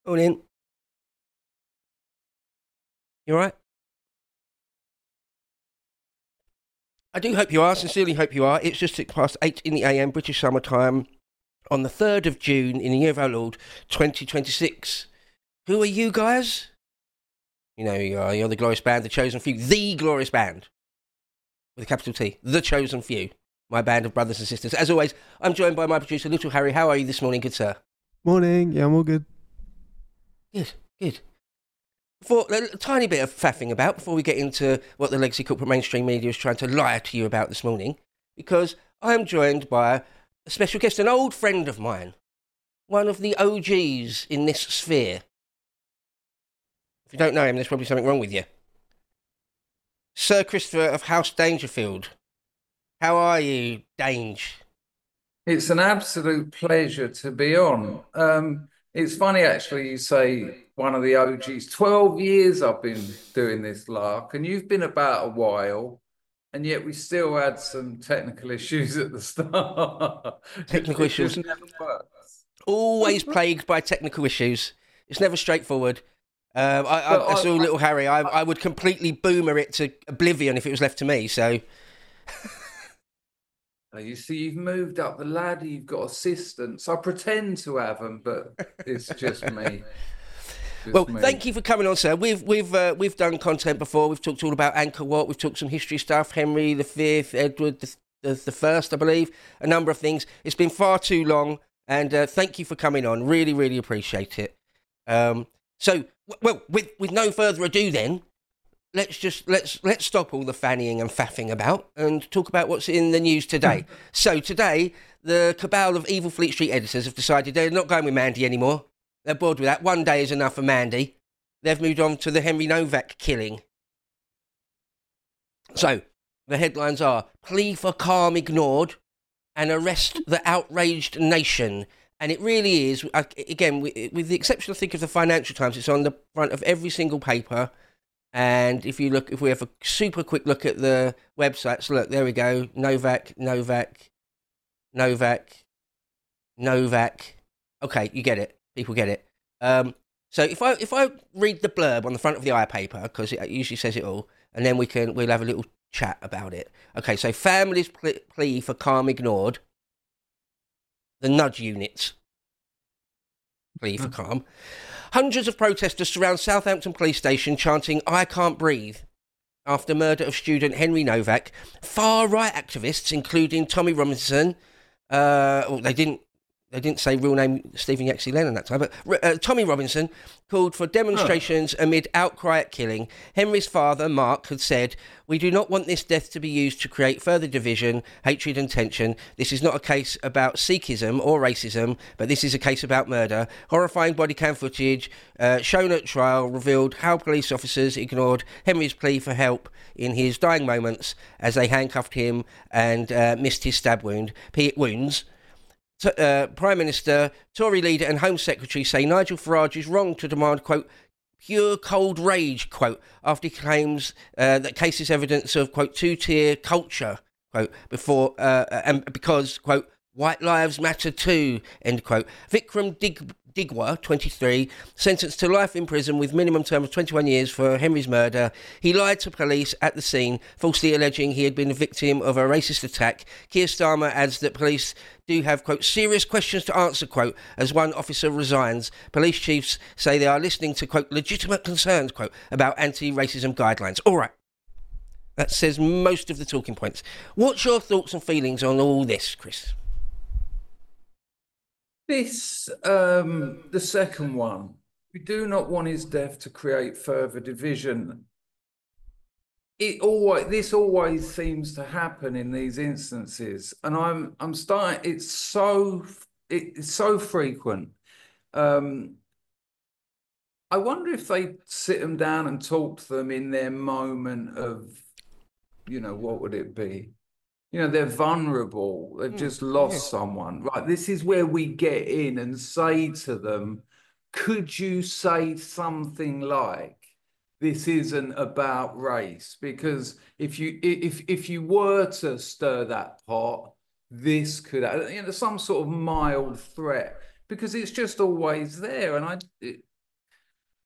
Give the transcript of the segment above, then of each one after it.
Morning. You all right? I do hope you are. Sincerely hope you are. It's just 8:06 in the AM, British summertime, on the 3rd of June in the year of our Lord, 2026. Who are you guys? You know who you are. You're the Glorious Band, the Chosen Few. The Glorious Band. With a capital T. The Chosen Few. My band of brothers and sisters. As always, I'm joined by my producer, Little Harry. How are you this morning, good sir? Morning. Yeah, I'm all good. Good. For a tiny bit of faffing about before we get into what the legacy corporate mainstream media is trying to lie to you about this morning, because I am joined by a special guest, an old friend of mine, one of the OGs in this sphere. If you don't know him, there's probably something wrong with you. Sir Christopher of House Dangerfield. How are you, Dange? It's an absolute pleasure to be on. It's funny, actually, you say one of the OGs. 12 years I've been doing this lark, and you've been about a while, and yet we still had some technical issues at the start. Technical issues. It just never works. Always plagued by technical issues. It's never straightforward. I saw Little Harry. I would completely boomer it to oblivion if it was left to me, so... You see, you've moved up the ladder, you've got assistants. I pretend to have them, but it's just me. Thank you for coming on, sir. We've done content before. We've talked all about Angkor Wat. We've talked some history stuff. Henry V, Edward the First, I believe. A number of things. It's been far too long, and thank you for coming on. Really, really appreciate it. With no further ado, then. Let's stop all the fannying and faffing about and talk about what's in the news today. So today, the cabal of evil Fleet Street editors have decided they're not going with Mandy anymore. They're bored with that. One day is enough for Mandy. They've moved on to the Henry Novak killing. So the headlines are: plea for calm ignored and arrest the outraged nation. And it really is, again, with the exception, I think, of the Financial Times, it's on the front of every single paper. And if we have a super quick look at the websites, look, there we go. Novak. Okay, you get it. People get it. So if I read the blurb on the front of the paper, because it usually says it all, and then we'll have a little chat about it. Okay, so families plea for calm ignored. The nudge units plea for calm. Hundreds of protesters surround Southampton police station chanting, "I can't breathe," after murder of student Henry Novak. Far-right activists, including Tommy Robinson, they didn't say real name Stephen Yaxley Lennon that time, but Tommy Robinson called for demonstrations amid outcry at killing. Henry's father, Mark, had said, "We do not want this death to be used to create further division, hatred and tension. This is not a case about Sikhism or racism, but this is a case about murder." Horrifying body cam footage shown at trial revealed how police officers ignored Henry's plea for help in his dying moments as they handcuffed him and missed his stab wounds. Prime Minister, Tory leader and Home Secretary say Nigel Farage is wrong to demand, quote, pure cold rage, quote, after he claims that case is evidence of, quote, two-tier culture, quote, and because, quote, white lives matter too, end quote. Vikram Digwa, 23, sentenced to life in prison with minimum term of 21 years for Henry's murder. He lied to police at the scene, falsely alleging he had been a victim of a racist attack. Keir Starmer adds that police do have, quote, serious questions to answer, quote, as one officer resigns. Police chiefs say they are listening to, quote, legitimate concerns, quote, about anti-racism guidelines. All right. That says most of the talking points. What's your thoughts and feelings on all this, Chris? The second one, we do not want his death to create further division. This always seems to happen in these instances, and I'm starting. It's so frequent. I wonder if they sit them down and talk to them in their moment of, what would it be? They're vulnerable. They've just lost someone. Right. This is where we get in and say to them, could you say something like, this isn't about race? Because if you were to stir that pot, this could, some sort of mild threat, because it's just always there. And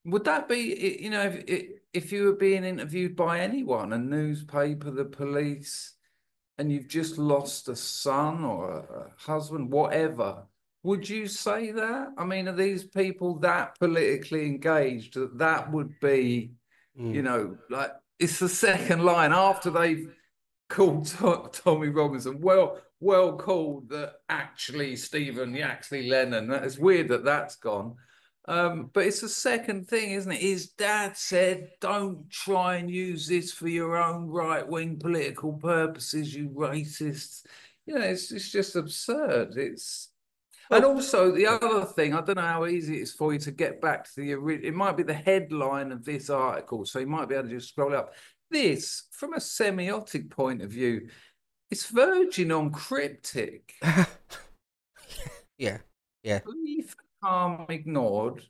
Would that be, if you were being interviewed by anyone, a newspaper, the police, and you've just lost a son or a husband, whatever, would you say that? I mean, are these people that politically engaged that that would be, like it's the second line after they've called Tommy Robinson? Well called that actually Stephen Yaxley Lennon. It's weird that that's gone. But it's the second thing, isn't it? His dad said, don't try and use this for your own right-wing political purposes, you racists. It's just absurd. And also the other thing, I don't know how easy it is for you to get back to the original. It might be the headline of this article, so you might be able to just scroll up. This, from a semiotic point of view, it's verging on cryptic. Yeah. Brief, calm, ignored.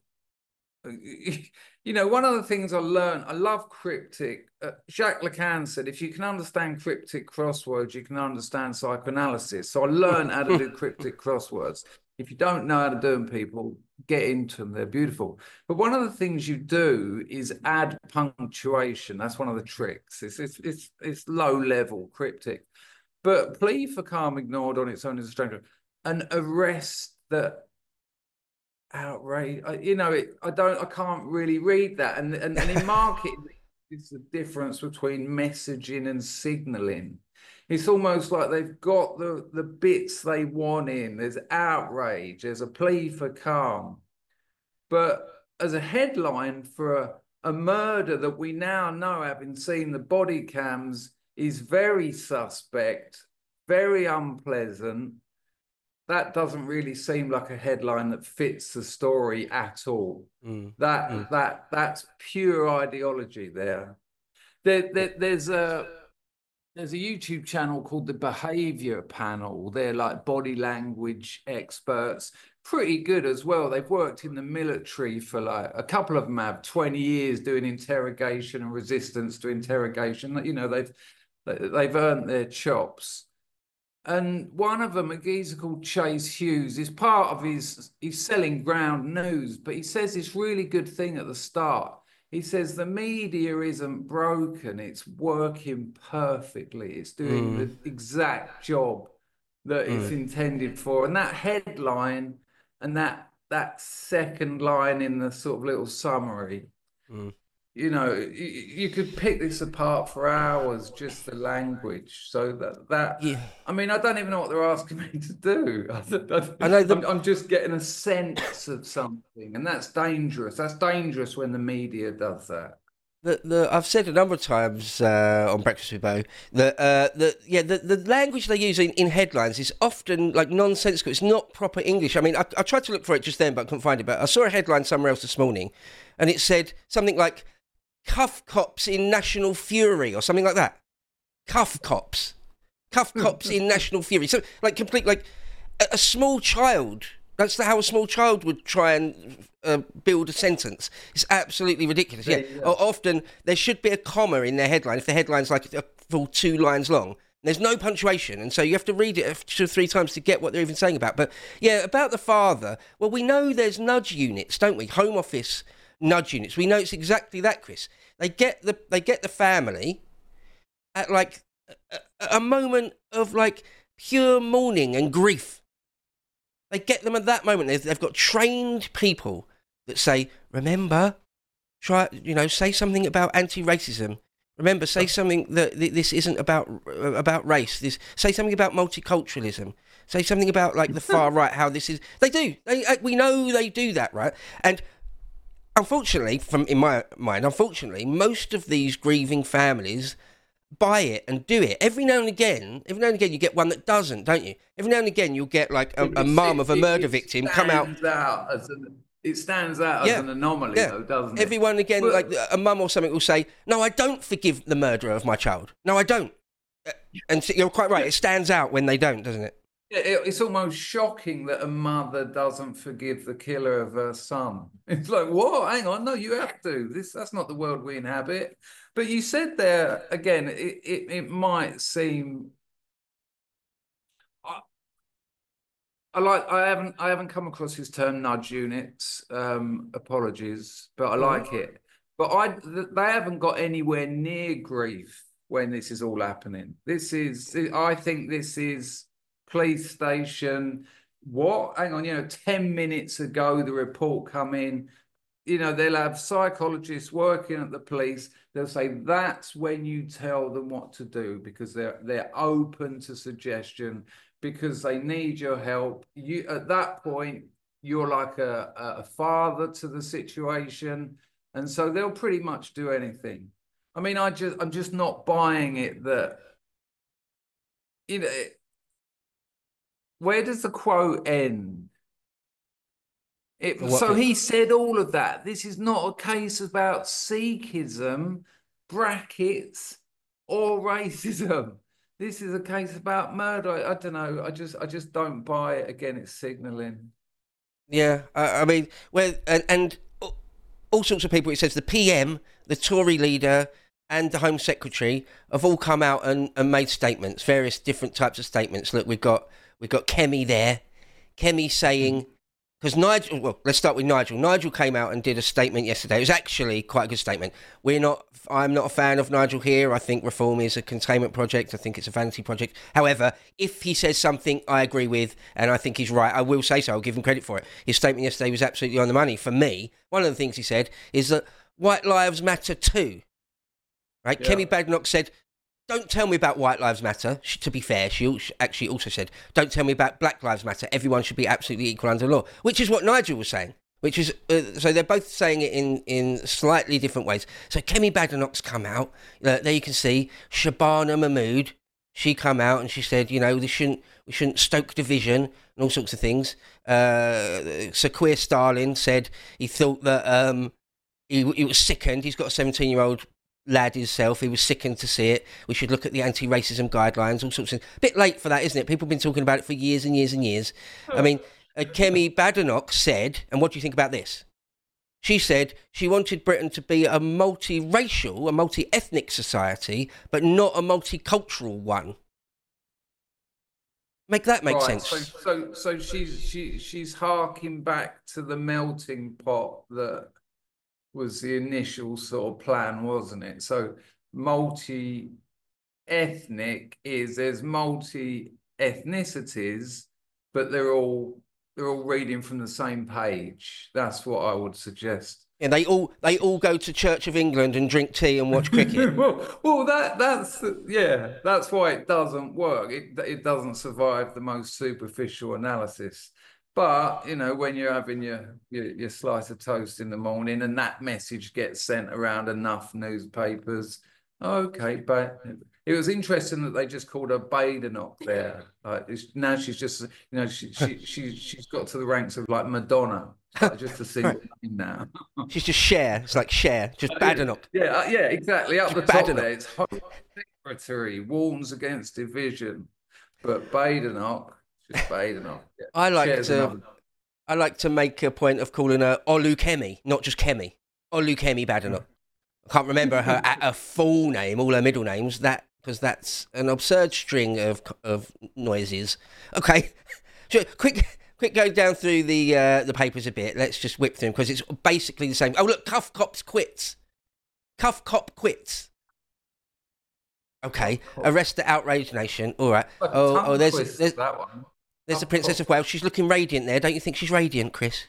One of the things I learned, I love cryptic. Jacques Lacan said, if you can understand cryptic crosswords, you can understand psychoanalysis. So I learned how to do cryptic crosswords. If you don't know how to do them, people, get into them. They're beautiful. But one of the things you do is add punctuation. That's one of the tricks. It's low level cryptic. But plea for calm ignored on its own is a strange. An arrest that outrage. I can't really read that. And in marketing, it's the difference between messaging and signaling. It's almost like they've got the bits they want in. There's outrage, there's a plea for calm. But as a headline for a murder that we now know, having seen the body cams, is very suspect, very unpleasant, that doesn't really seem like a headline that fits the story at all. That's pure ideology there. There's a YouTube channel called The Behavior Panel. They're like body language experts, pretty good as well. They've worked in the military for like, a couple of them have 20 years doing interrogation and resistance to interrogation. They've earned their chops. And one of them, a geezer called Chase Hughes, is part of he's selling ground news, but he says this really good thing at the start. He says the media isn't broken, it's working perfectly. It's doing the exact job that it's intended for. And that headline and that second line in the sort of little summary, you could pick this apart for hours, just the language. So I mean, I don't even know what they're asking me to do. I'm just getting a sense of something, and that's dangerous. That's dangerous when the media does that. I've said a number of times on Breakfast with Bo that the language they use in headlines is often like nonsensical. It's not proper English. I mean, I tried to look for it just then, but I couldn't find it. But I saw a headline somewhere else this morning, and it said something like "Cuff cops in national fury" or something like that. Cuff cops in national fury. So like complete like a small child. That's how a small child would try and build a sentence. It's absolutely ridiculous. Yeah. Often there should be a comma in their headline. If the headline's like a full 2 lines long, there's no punctuation. And so you have to read it 2 or 3 times to get what they're even saying about. But yeah, about the father, well, we know there's nudge units, don't we? Home office nudge units. We know it's exactly that, Chris. They get the family at like a moment of like pure mourning and grief. They get them at that moment. They've got trained people that say, remember, say something about anti-racism. Remember, say something that this isn't about race. Say something about multiculturalism. Say something about like the far right, how this is. They do. We know they do that, right? And unfortunately, in my mind, most of these grieving families buy it and do it. Every now and again, you get one that doesn't, don't you? Every now and again, you'll get like a mum of a murder victim come out. It stands out as an anomaly, though, doesn't it? Every now and again, like a mum or something will say, "No, I don't forgive the murderer of my child. No, I don't." And so you're quite right. It stands out when they don't, doesn't it? It's almost shocking that a mother doesn't forgive the killer of her son. It's like, what? Hang on, no, you have to. That's not the world we inhabit. But you said there again, it might seem. I haven't come across his term nudge units. Apologies, but I Mhm. like it. But they haven't got anywhere near grief when this is all happening. I think this is police station. What? Hang on, 10 minutes ago, the report come in. They'll have psychologists working at the police. They'll say that's when you tell them what to do because they're open to suggestion because they need your help. You at that point, you're like a father to the situation, and so they'll pretty much do anything. I mean, I'm just not buying it that you know. Where does the quote end? What So bit? he said all of that. This is not a case about Sikhism, brackets, or racism. This is a case about murder. I don't know. I just don't buy it. Again, it's signalling. Yeah, I mean, and all sorts of people. It says the PM, the Tory leader, and the Home Secretary have all come out and made statements, various different types of statements. Look, we've got Kemi there. Kemi saying, because Nigel, well, let's start with Nigel. Nigel came out and did a statement yesterday. It was actually quite a good statement. I'm not a fan of Nigel here. I think reform is a containment project. I think it's a vanity project. However, if he says something I agree with and I think he's right, I will say so. I'll give him credit for it. His statement yesterday was absolutely on the money. For me, one of the things he said is that white lives matter too. Right? Yeah. Kemi Badenoch said, don't tell me about White Lives Matter. To be fair, she actually also said, don't tell me about Black Lives Matter. Everyone should be absolutely equal under law, which is what Nigel was saying. Which is so they're both saying it in slightly different ways. So Kemi Badenoch's come out. There you can see Shabana Mahmood. She come out and she said, we shouldn't stoke division and all sorts of things. Sir Keir Starlin said he thought that he was sickened. He's got a 17-year-old lad himself. He was sickened to see it. We should look at the anti-racism guidelines, all sorts of things. A bit late for that, isn't it? People have been talking about it for years and years and years. I mean, Kemi Badenoch said, and what do you think about this? She said she wanted Britain to be a multiracial, a multi-ethnic society, but not a multicultural one. Make that make sense. So she's harking back to the melting pot that was the initial sort of plan, wasn't it? So multi-ethnic is there's multi-ethnicities, but they're all reading from the same page. That's what I would suggest. And they all go to Church of England and drink tea and watch cricket. well, that's why it doesn't work. It doesn't survive the most superficial analysis. But when you're having your slice of toast in the morning and that message gets sent around enough newspapers, okay. But it was interesting that they just called her Badenoch there. Like now she's just she's got to the ranks of like Madonna. Just to see now. She's just Cher. It's like Cher, just Badenoch. Yeah, exactly. Up the top there, it's Home Secretary warns against division, but Badenoch. Yeah. I like to make a point of calling her Olu Kemi, not just Kemi. Olu Kemi Badenoch. I can't remember her full name, all her middle names. Because that's an absurd string of noises. Okay, quick go down through the papers a bit. Let's just whip through them because it's basically the same. Oh look, Cuff Cop quits. Okay, arrest the outraged nation. All right. There's that one. There's the Princess of Wales. She's looking radiant there. Don't you think she's radiant, Chris?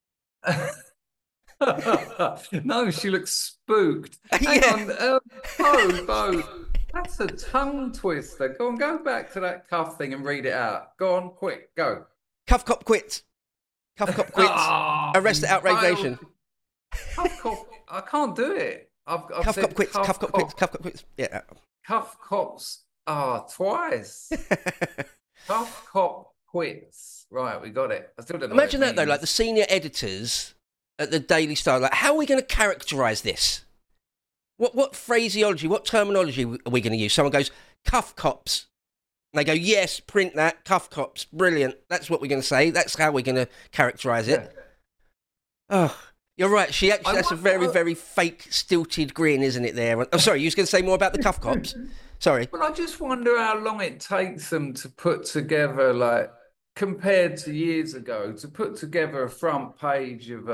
No, she looks spooked. Hang on. Bo, that's a tongue twister. Go back to that cuff thing and read it out. Go on, quick, go. Cuff Cop quits. Arrest the outraged nation. Cuff Cop, I can't do it. Cuff Cop quits. Cuff Cop quits. Yeah. Cuff Cops. Twice. Cuff Cop quits. Right, we got it. I still don't know. Imagine that though, like the senior editors at the Daily Star, like how are we going to characterise this? What phraseology, what terminology are we going to use? Someone goes, Cuff Cops. And they go, yes, print that, Cuff Cops, brilliant. That's what we're going to say. That's how we're going to characterise it. Yeah. Oh, you're right. That's a very, very fake, stilted grin, isn't it there? Oh, sorry, you was going to say more about the Cuff Cops? Sorry. But I just wonder how long it takes them to put together like compared to years ago, to put together a front page of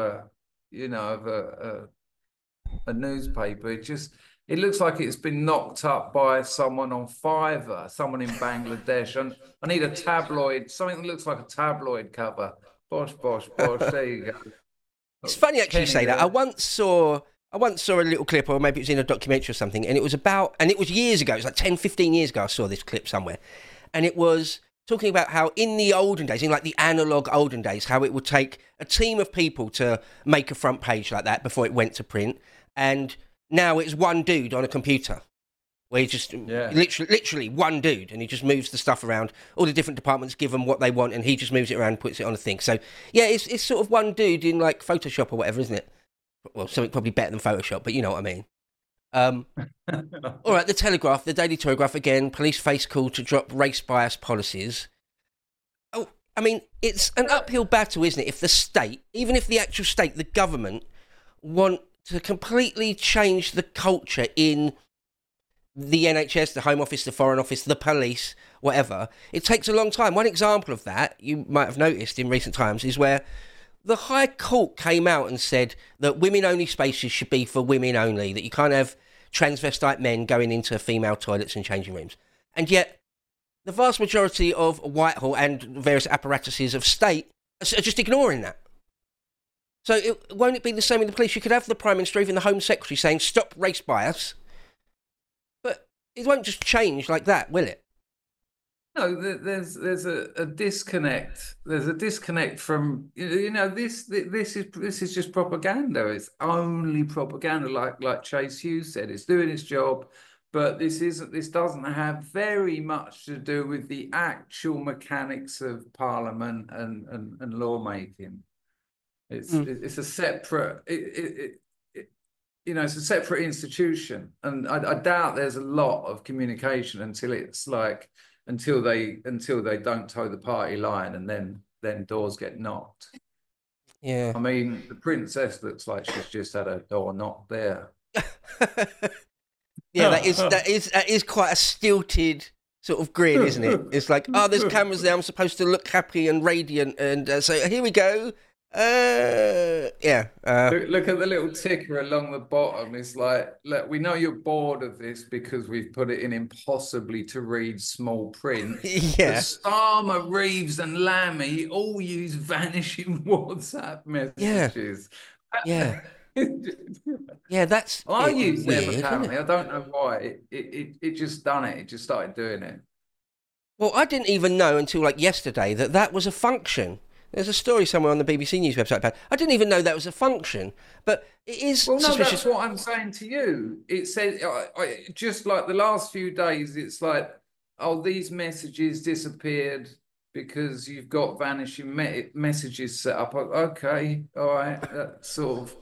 a newspaper, it looks like it's been knocked up by someone on Fiverr, someone in Bangladesh. And I need a tabloid, something that looks like a tabloid cover. Bosh, bosh, bosh. There you go. It's funny actually you Penny say that. there. I once saw a little clip, or maybe it was in a documentary or something, and it was years ago. It was like 10, 15 years ago. I saw this clip somewhere, and it was talking about how in the olden days, in like the analog olden days, how it would take a team of people to make a front page like that before it went to print, and now it's one dude on a computer. Where he just literally one dude, and he just moves the stuff around. All the different departments give them what they want, and he just moves it around and puts it on a thing. So yeah, it's sort of one dude in like Photoshop or whatever, isn't it? Well, something probably better than Photoshop, but you know what I mean. All right, the Telegraph, the Daily Telegraph again. Police face call to drop race bias policies. Oh, I mean, it's an uphill battle, isn't it? If the state, even if the actual state, the government, want to completely change the culture in the NHS, the Home Office, the Foreign Office, the police, whatever, it takes a long time. One example of that, you might have noticed in recent times, is where the High Court came out and said that women-only spaces should be for women only, that you can't have transvestite men going into female toilets and changing rooms. And yet, the vast majority of Whitehall and various apparatuses of state are just ignoring that. So won't it be the same in the police? You could have the Prime Minister, even the Home Secretary, saying, stop race bias, but it won't just change like that, will it? No, there's a disconnect. There's a disconnect from this is just propaganda. It's only propaganda, like Chase Hughes said. It's doing its job, but this doesn't have very much to do with the actual mechanics of Parliament and lawmaking. It's a separate it's a separate institution, and I doubt there's a lot of communication until they don't toe the party line, and then doors get knocked. Yeah. I mean, the princess looks like she's just had her door knocked there. Yeah, that is quite a stilted sort of grin, isn't it? It's like, oh, there's cameras there. I'm supposed to look happy and radiant, and so here we go. Look at the little ticker along the bottom. It's like, look, we know you're bored of this because we've put it in impossibly to read small print. Yeah. But Starmer, Reeves, and Lammy all use vanishing WhatsApp messages. Yeah. Yeah, that's. I use them weird, apparently. I don't know why. It just done it. It just started doing it. Well, I didn't even know until like yesterday that was a function. There's a story somewhere on the BBC News website about it. I didn't even know that was a function, but it is suspicious. That's what I'm saying to you. It says, just like the last few days, it's like, oh, these messages disappeared because you've got vanishing messages set up. Okay, all right, that's sort of.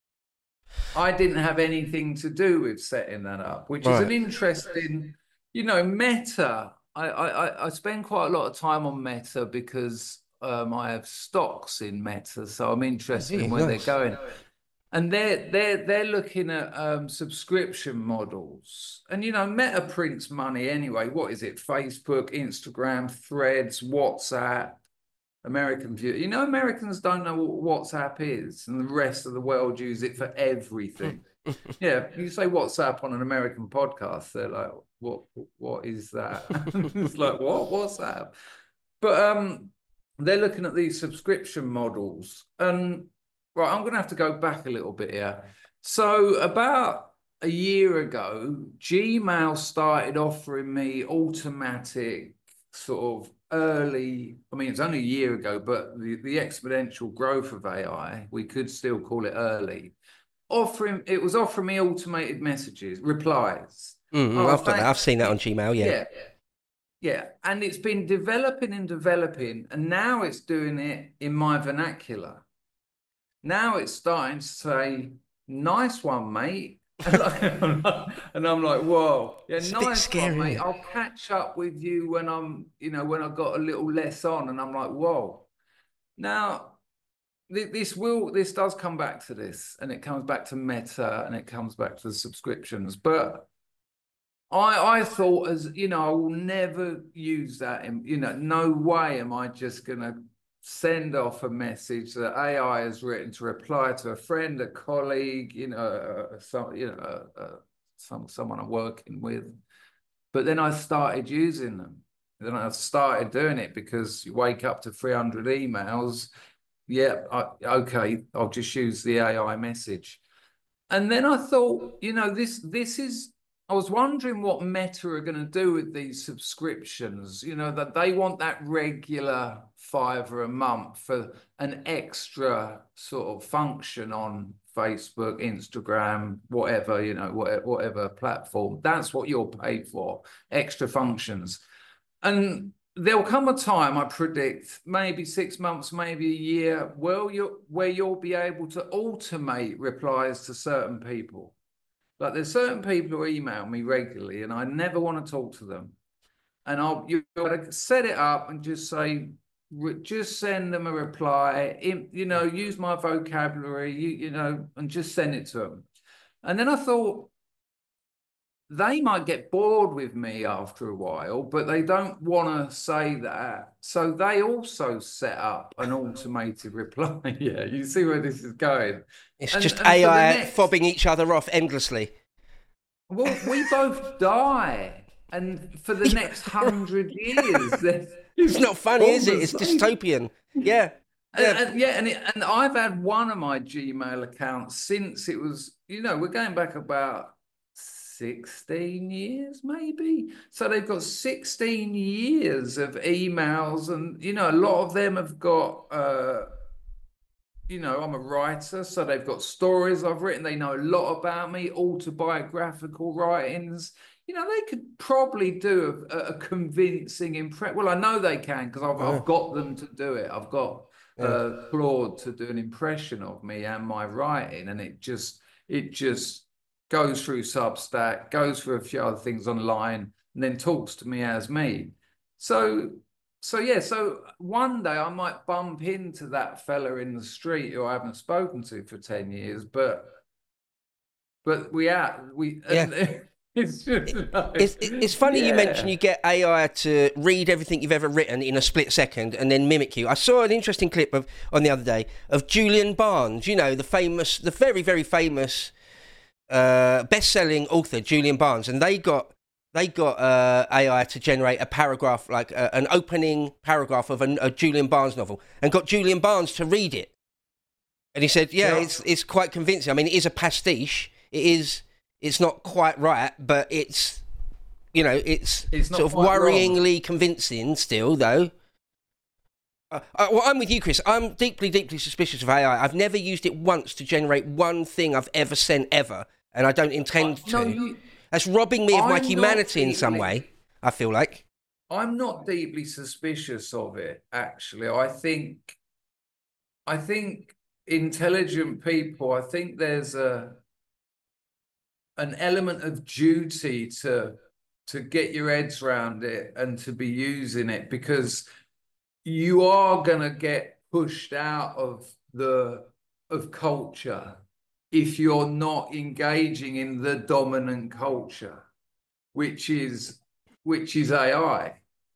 I didn't have anything to do with setting that up, which is an interesting, Meta. I spend quite a lot of time on Meta because I have stocks in Meta, so I'm interested in where they're going. And they're looking at subscription models. And Meta prints money anyway. What is it? Facebook, Instagram, Threads, WhatsApp, American View. Americans don't know what WhatsApp is, and the rest of the world use it for everything. Yeah, you say WhatsApp on an American podcast, they're like, what is that? It's like, what? WhatsApp? But they're looking at these subscription models. And right, I'm going to have to go back a little bit here. So about a year ago, Gmail started offering me automatic sort of early, I mean, it's only a year ago, but the exponential growth of AI, we could still call it early. It was offering me automated messages, replies. I've seen that on Gmail, Yeah, and it's been developing, and now it's doing it in my vernacular. Now it's starting to say, nice one, mate. And I'm like, whoa, yeah, it's nice scary, one, mate. I'll catch up with you when when I've got a little less on. And I'm like, whoa. Now, this does come back to this, and it comes back to Meta, and it comes back to the subscriptions. But I thought, as you know, I will never use that. No way am I just going to send off a message that AI has written to reply to a friend, a colleague, someone I'm working with. But then I started using them. Then I started doing it because you wake up to 300 emails. Yeah, okay, I'll just use the AI message. And then I thought, this is. I was wondering what Meta are going to do with these subscriptions. That they want that regular $5 a month for an extra sort of function on Facebook, Instagram, whatever, whatever platform. That's what you'll pay for, extra functions. And there'll come a time, I predict, maybe 6 months, maybe a year, where you'll be able to automate replies to certain people. Like there's certain people who email me regularly, and I never want to talk to them. And you've got to set it up and just say, just send them a reply. Use my vocabulary, and just send it to them. And then I thought, they might get bored with me after a while, but they don't want to say that. So they also set up an automated reply. Yeah, you see where this is going. It's just AI fobbing each other off endlessly. Well, we both die. And for the next 100 years... It's not funny, is it? It's dystopian. Yeah. And I've had one of my Gmail accounts since it was, we're going back about 16 years, maybe. So they've got 16 years of emails, and a lot of them have got I'm a writer, so they've got stories I've written. They know a lot about me, autobiographical writings. They could probably do a convincing impression. Well, I know they can, because I've got them to do it. I've got Claude to do an impression of me and my writing, and it just goes through Substack, goes through a few other things online, and then talks to me as me. So one day I might bump into that fella in the street who I haven't spoken to for 10 years, but it's just it's funny you mention you get AI to read everything you've ever written in a split second and then mimic you. I saw an interesting clip on the other day of Julian Barnes, the very, very famous best-selling author Julian Barnes, and they got AI to generate a paragraph, like an opening paragraph of a Julian Barnes novel, and got Julian Barnes to read it. And he said, it's quite convincing. I mean, it is a pastiche. It's not quite right, but it's sort of worryingly wrong. Convincing still, though. Well, I'm with you, Chris. I'm deeply, deeply suspicious of AI. I've never used it once to generate one thing I've ever sent ever, and I don't intend to. That's robbing me of my humanity in some way, I feel like. I'm not deeply suspicious of it, actually. I think intelligent people, I think there's an element of duty to get your heads around it and to be using it, because you are going to get pushed out of culture if you're not engaging in the dominant culture, which is AI.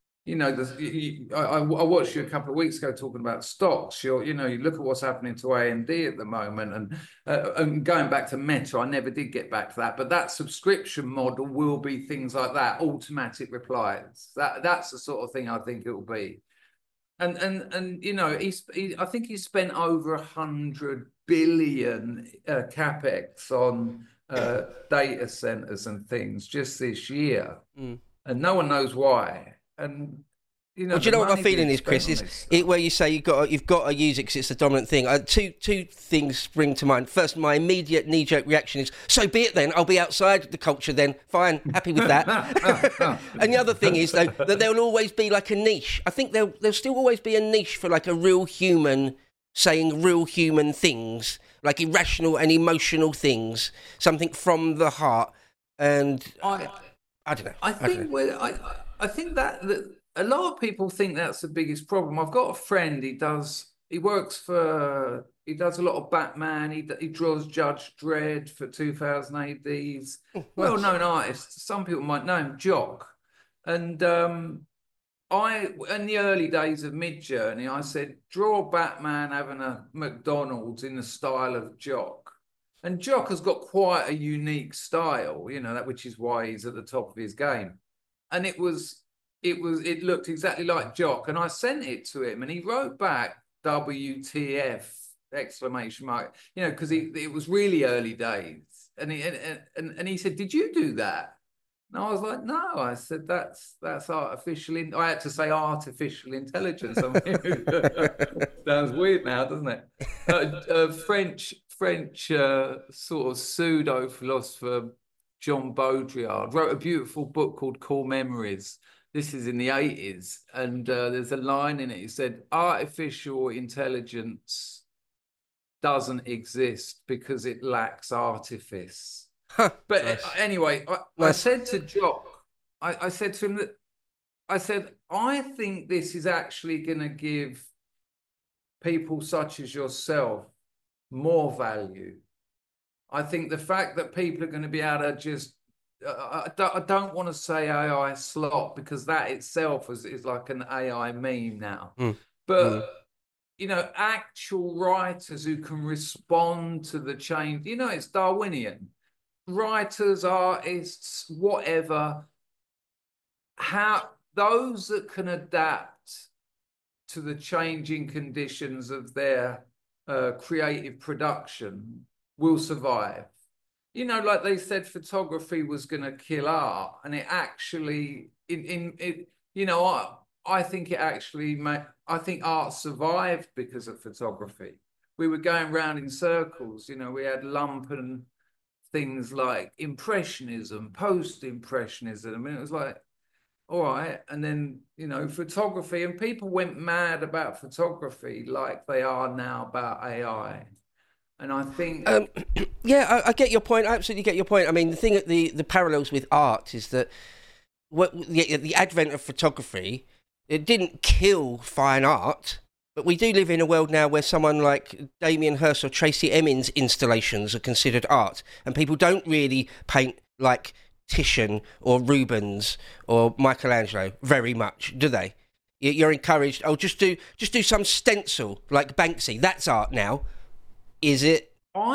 I watched you a couple of weeks ago talking about stocks. You look at what's happening to AMD at the moment, and going back to Meta, I never did get back to that, but that subscription model will be things like that, automatic replies. That's the sort of thing I think it will be. And I think he spent over 100 billion capex on data centers and things just this year, and no one knows why. And well, do you know what my feeling is, Chris? Is it where you say you've got to use it because it's the dominant thing? Two things spring to mind. First, my immediate knee-jerk reaction is, so be it then. I'll be outside the culture then. Fine, happy with that. And the other thing is, though, that there will always be like a niche. I think there'll still always be a niche for like a real human saying real human things, like irrational and emotional things, something from the heart. And I don't know. I think that a lot of people think that's the biggest problem. I've got a friend, he works for He does a lot of Batman. He draws Judge Dredd for 2000 AD's. Well-known artist. Some people might know him, Jock. And in the early days of Midjourney, I said, draw Batman having a McDonald's in the style of Jock. And Jock has got quite a unique style, which is why he's at the top of his game. And it looked exactly like Jock. And I sent it to him and he wrote back, WTF, exclamation mark, because it was really early days. And he said, did you do that? And I was like, no. I said, that's artificial. I had to say artificial intelligence. Sounds weird now, doesn't it? French sort of pseudo philosopher Jean Baudrillard wrote a beautiful book called Core Memories. This is in the 80s, and there's a line in it. He said, artificial intelligence doesn't exist because it lacks artifice. But nice. Anyway, I said to Jock, I said to him that, I think this is actually going to give people such as yourself more value. I think the fact that people are going to be able to just, I don't want to say AI slot, because that itself is like an AI meme now. But, actual writers who can respond to the change, it's Darwinian. Writers, artists, whatever, those that can adapt to the changing conditions of their creative production will survive. Like they said, photography was going to kill art, and it actually, I think it actually I think art survived because of photography. We were going round in circles. We had lumpen things like Impressionism, post-Impressionism, and it was like, all right. And then, photography, and people went mad about photography like they are now about AI. And I think... I get your point. I absolutely get your point. I mean, the thing, the parallels with art is that the advent of photography, it didn't kill fine art, but we do live in a world now where someone like Damien Hirst or Tracy Emin's installations are considered art, and people don't really paint like Titian or Rubens or Michelangelo very much, do they? You're encouraged, just do some stencil like Banksy. That's art now, is it?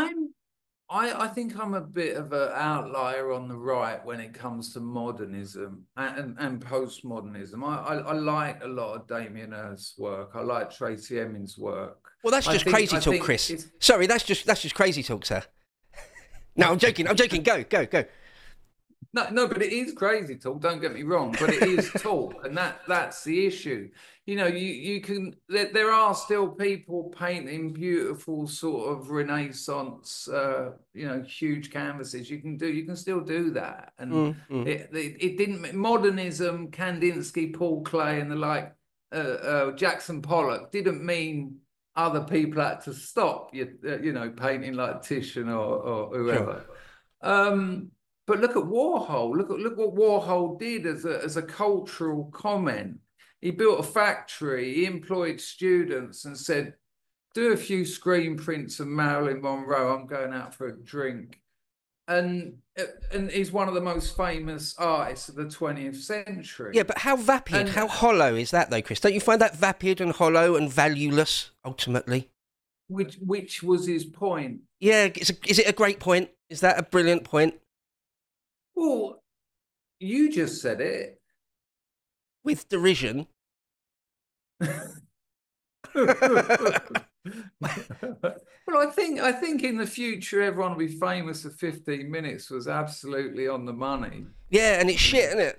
I think I'm a bit of an outlier on the right when it comes to modernism and postmodernism. I like a lot of Damien Hirst's work. I like Tracy Emin's work. Well, that's just crazy talk, Chris. Sorry, that's just crazy talk, sir. No, I'm joking. Go. No, but it is crazy talk. Don't get me wrong, but it is talk, and that's the issue. You can. There are still people painting beautiful sort of Renaissance, huge canvases. You can still do that, and it didn't. Modernism, Kandinsky, Paul Klee, and the like, Jackson Pollock didn't mean other people had to stop. Painting like Titian or whoever. Sure. But look at Warhol. Look what Warhol did as a cultural comment. He built a factory. He employed students and said, "Do a few screen prints of Marilyn Monroe. I'm going out for a drink." And he's one of the most famous artists of the 20th century. Yeah, but how vapid, how hollow is that, though, Chris? Don't you find that vapid and hollow and valueless ultimately? Which was his point? Yeah, is it a great point? Is that a brilliant point? Well, you just said it. With derision. Well, I think in the future everyone will be famous for 15 minutes was absolutely on the money. Yeah, and it's shit, isn't it?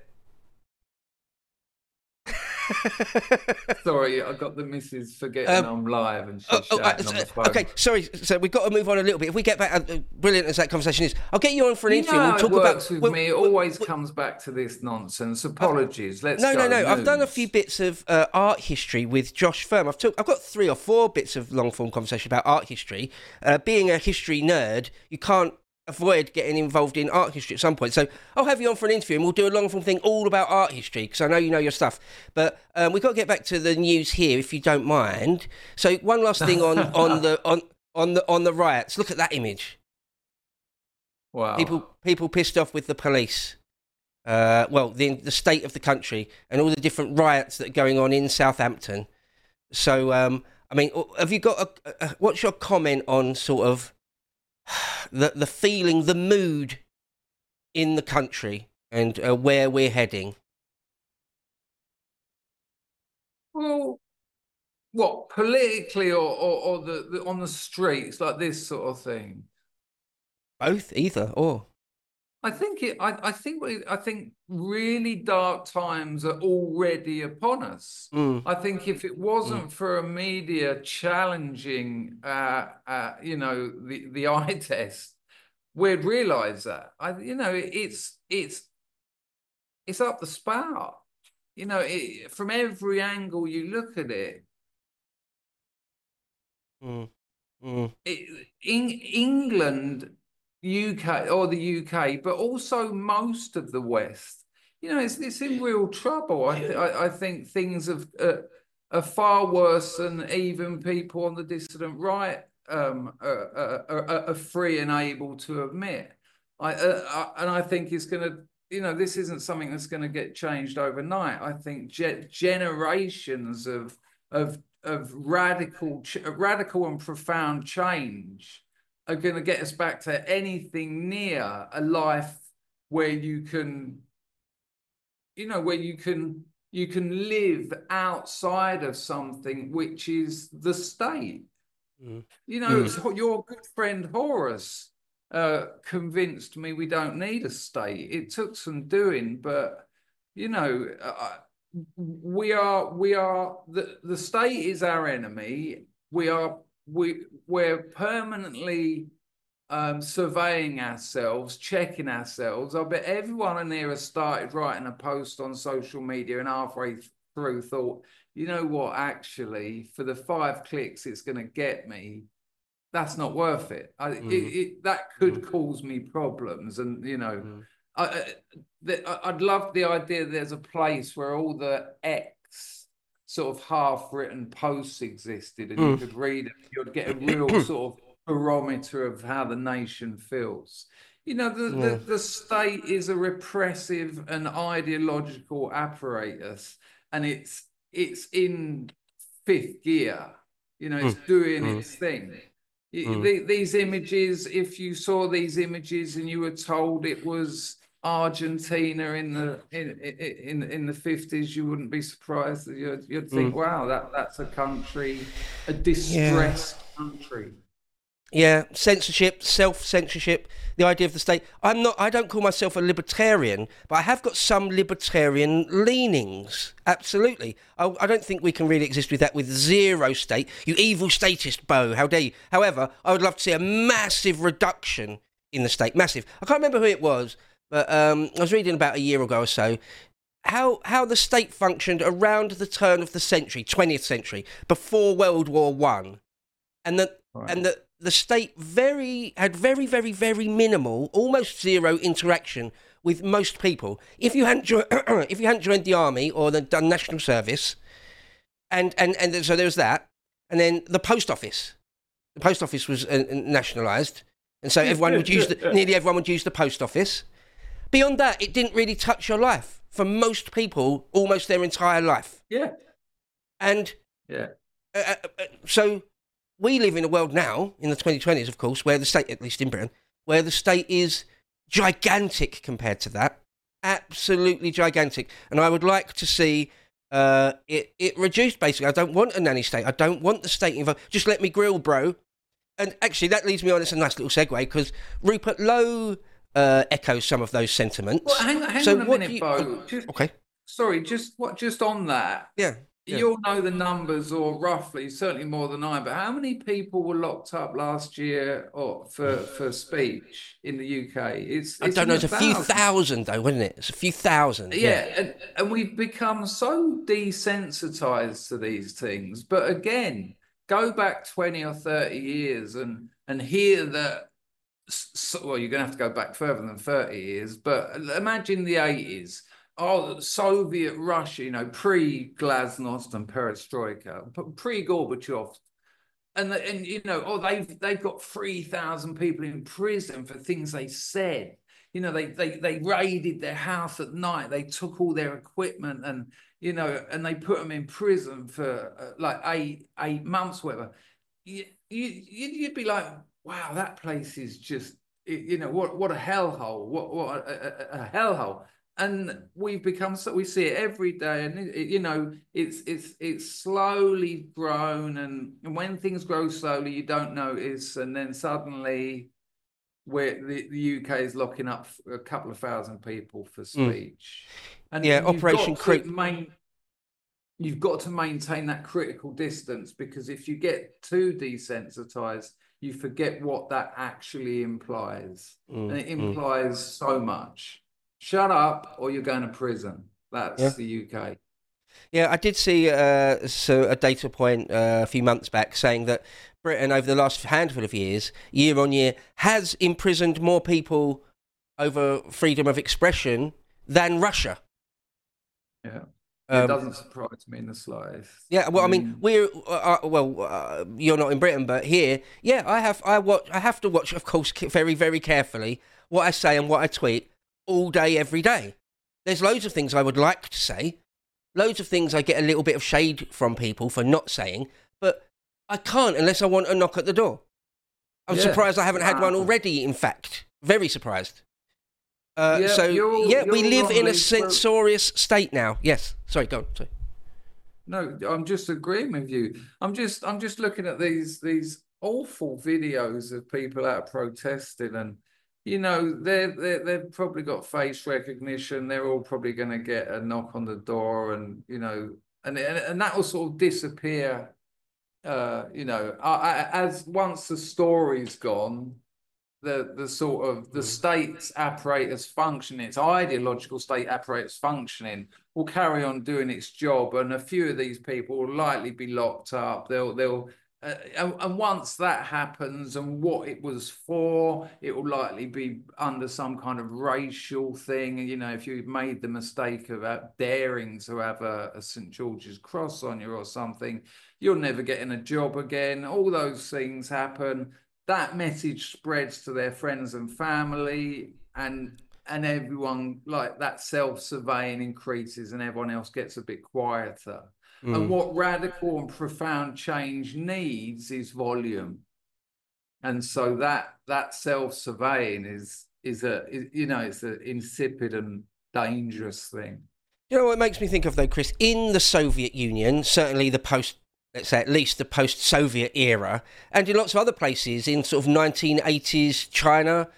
Sorry, I got the missus forgetting I'm live and she's shouting on the phone. Okay, sorry. So we've got to move on a little bit. If we get back, brilliant as that conversation is, I'll get you on for an interview. We'll talk about. With me, it always comes back to this nonsense. Apologies. Let's go. No. I've done a few bits of art history with Josh Firm. I've got 3 or 4 bits of long form conversation about art history. Being a history nerd, you can't avoid getting involved in art history at some point. So I'll have you on for an interview and we'll do a long form thing all about art history, because I know you know your stuff. But we've got to get back to the news here, if you don't mind. So one last thing on on the riots. Look at that image. Wow. People pissed off with the police. Well, the state of the country and all the different riots that are going on in Southampton. So, I mean, have you got what's your comment on sort of the feeling, the mood in the country and where we're heading? Well, what politically or the on the streets, like this sort of thing? Both, either or. I think really dark times are already upon us. Mm, I think if it wasn't for a media challenging, the eye test, we'd realise that. It's up the spout. From every angle you look at it, mm, mm, England, UK or the UK, but also most of the West, it's in real trouble. I think things are far worse than even people on the dissident right are free and able to admit. And I think it's going to. This isn't something that's going to get changed overnight. I think generations of radical and profound change are going to get us back to anything near a life where you can live outside of something which is the state. It's your good friend Horace convinced me we don't need a state. It took some doing, but the state is our enemy. We're permanently surveying ourselves, checking ourselves. I bet everyone in there has started writing a post on social media and halfway through thought, you know what, actually, for the 5 clicks it's going to get me, that's not worth it. That could cause me problems. And, I'd love the idea there's a place where all the X sort of half-written posts existed and you could read it. You'd get a real sort of barometer of how the nation feels. The state is a repressive and ideological apparatus, and it's in 5th gear. It's doing its thing. These images, if you saw these images and you were told it was Argentina in the 50s, you wouldn't be surprised. You'd think, wow, that's a country, a distressed country. Yeah, censorship, self-censorship, the idea of the state. I don't call myself a libertarian, but I have got some libertarian leanings. Absolutely. I don't think we can really exist with that, with zero state. You evil statist, Bo, how dare you? However, I would love to see a massive reduction in the state. Massive. I can't remember who it was, but I was reading about a year ago or so, how the state functioned around the turn of the century, 20th century, before World War One, and the state had very, very, very minimal, almost zero interaction with most people. If you hadn't joined the army or done national service, and so there was that, and then the post office. The post office was nationalised, and so nearly everyone would use the post office. Beyond that, it didn't really touch your life for most people, almost their entire life. Yeah, and so. We live in a world now, in the 2020s, of course, where the state, at least in Britain, where the state is gigantic compared to that. Absolutely gigantic. And I would like to see it reduced, basically. I don't want a nanny state. I don't want the state involved. Just let me grill, bro. And actually, that leads me on. It's a nice little segue, because Rupert Lowe echoes some of those sentiments. Well, hang on a minute, Bo. Okay. Sorry, just on that. Yeah. You'll know the numbers, or roughly, certainly more than I, but how many people were locked up last year for speech in the UK? I don't know, it's a few thousand though, wasn't it? It's a few thousand. Yeah. And we've become so desensitized to these things. But again, go back 20 or 30 years and hear that, well, you're going to have to go back further than 30 years, but imagine the 80s. Oh, Soviet Russia, pre-Glasnost and Perestroika, pre-Gorbachev, and you know, oh, they've got 3,000 people in prison for things they said. You know, they raided their house at night. They took all their equipment, and you know, and they put them in prison for like 8 months, whatever. You'd be like, wow, that place is just, you know, what a hellhole, what a hellhole. And we've become so, we see it every day, and you know, it's slowly grown, and when things grow slowly, you don't notice, and then suddenly, where the UK is locking up a couple of thousand people for speech, and Yeah, Operation Creep. You've got to maintain that critical distance, because if you get too desensitized, you forget what that actually implies, and it implies so much. Shut up, or you're going to prison. That's the UK. Yeah, I did see a data point a few months back saying that Britain, over the last handful of years, year on year, has imprisoned more people over freedom of expression than Russia. Yeah. It doesn't surprise me in the slightest. Yeah, well, I mean, we're you're not in Britain, but here, yeah, I have to watch, of course, very, very carefully what I say and what I tweet all day, every day. There's loads of things I would like to say, loads of things I get a little bit of shade from people for not saying, but I can't unless I want a knock at the door. I'm surprised I haven't had one already. In fact, very surprised. We live in a censorious state now. Yes. Sorry, go on. Sorry. No, I'm just agreeing with you. I'm just looking at these awful videos of people out protesting, and you know, they've probably got face recognition. They're all probably going to get a knock on the door, and you know, and that will sort of disappear. You know, as once the story's gone, the sort of the state's apparatus functioning, its ideological state apparatus functioning, will carry on doing its job, and a few of these people will likely be locked up. They'll and once that happens, and what it was for, it will likely be under some kind of racial thing. You know, if you made the mistake of daring to have a St. George's cross on you or something, you're never getting a job again. All those things happen. That message spreads to their friends and family, and everyone, like, that self-surveying increases, and everyone else gets a bit quieter. And what radical and profound change needs is volume. And so that self-surveying is it's an insipid and dangerous thing. You know what it makes me think of, though, Chris? In the Soviet Union, certainly let's say at least the post-Soviet era, and in lots of other places in sort of 1980s China,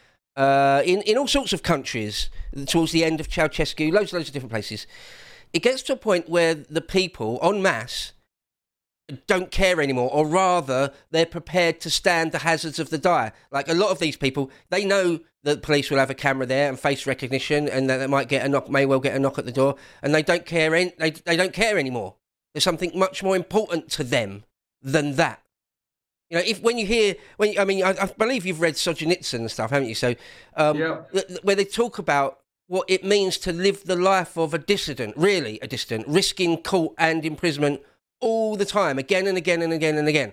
in all sorts of countries towards the end of Ceausescu, loads of different places, it gets to a point where the people en masse don't care anymore, or rather they're prepared to stand the hazards of the dire. Like, a lot of these people, they know that the police will have a camera there and face recognition, and that they may well get a knock at the door, and they don't care. They don't care anymore. There's something much more important to them than that. You know, I believe you've read Solzhenitsyn and stuff, haven't you? So, where they talk about what it means to live the life of a dissident, risking court and imprisonment all the time, again and again and again and again,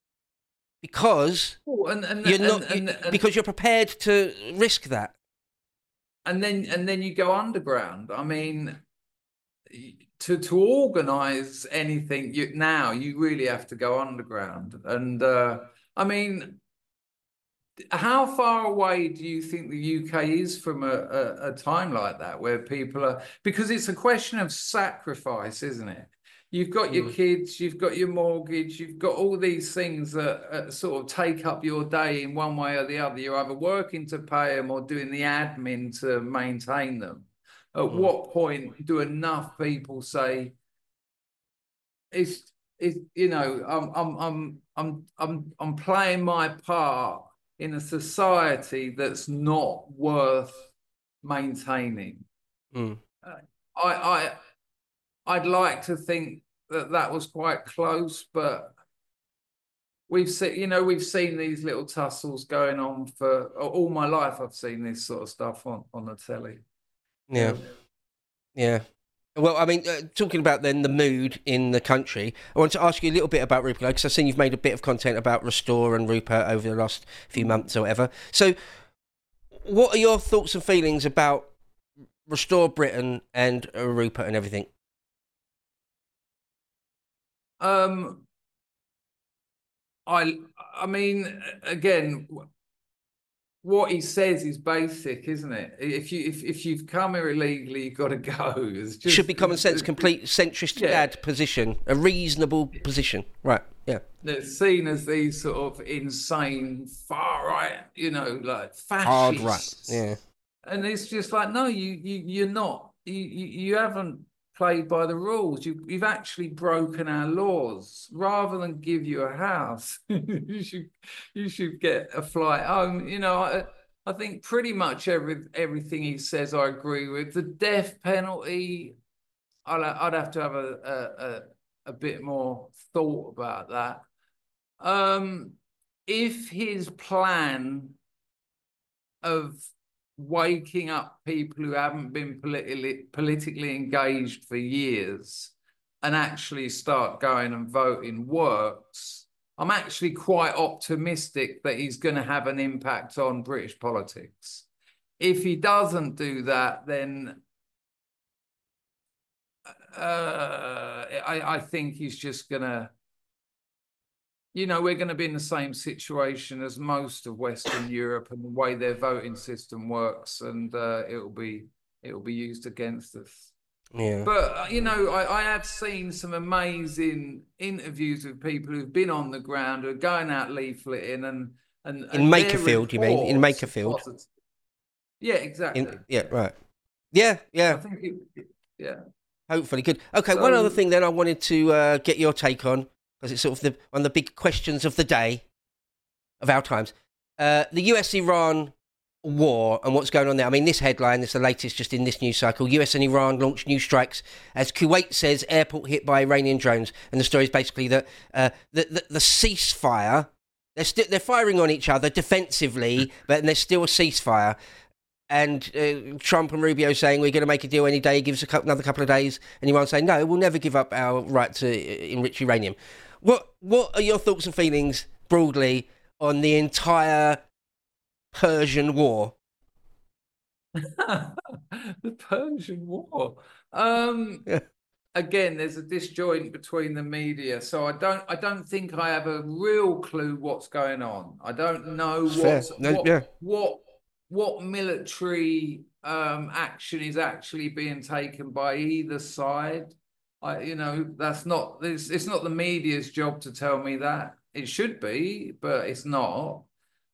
because because you're prepared to risk that. And then you go underground. I mean, to organize anything you really have to go underground. And I mean, how far away do you think the UK is from a time like that, where people are, because it's a question of sacrifice, isn't it? You've got your kids, you've got your mortgage, you've got all these things that sort of take up your day in one way or the other. You're either working to pay them or doing the admin to maintain them. At what point do enough people say, you know, I'm playing my part in a society that's not worth maintaining? I'd like to think that was quite close, but we've seen these little tussles going on for all my life. I've seen this sort of stuff on the telly. Yeah. Well, I mean, talking about then the mood in the country, I want to ask you a little bit about Rupert, because I've seen you've made a bit of content about Restore and Rupert over the last few months or whatever. So, what are your thoughts and feelings about Restore Britain and Rupert and everything? I mean, again, what he says is basic, isn't it? If you've come here illegally, you've got to go. It's just, Should be common sense, complete centrist dad position, a reasonable position, right? Yeah. It's seen as these sort of insane far right, like fascists. Hard right, yeah. And it's just like, no, you're not. You haven't played by the rules. You've actually broken our laws. Rather than give you a house, you should get a flight home. I think pretty much everything he says I agree with. The death penalty, I'd have to have a bit more thought about that. If his plan of waking up people who haven't been politically engaged for years and actually start going and voting works, I'm actually quite optimistic that he's going to have an impact on British politics. If he doesn't do that, then I think he's just going to, we're going to be in the same situation as most of Western Europe and the way their voting system works, and it'll be used against us. Yeah. But I have seen some amazing interviews with people who've been on the ground, who are going out leafleting and in Makerfield, you mean? In Makerfield? Yeah, exactly. Yeah, right. Yeah. I think yeah. Hopefully, good. Okay, one other thing then I wanted to get your take on, because it's sort of one of the big questions of the day, of our times. The US-Iran war and what's going on there. I mean, this headline, this is the latest just in this news cycle. US and Iran launch new strikes as Kuwait says airport hit by Iranian drones. And the story is basically that the ceasefire, they're firing on each other defensively, but there's still a ceasefire. And Trump and Rubio saying we're going to make a deal any day. He gives another couple of days, and Iran saying no, we'll never give up our right to enrich uranium. What are your thoughts and feelings broadly on the entire Persian War? The Persian War. Yeah. Again, there's a disjoint between the media, so I don't think I have a real clue what's going on. I don't know what military action is actually being taken by either side. It's not the media's job to tell me that. It should be, but it's not.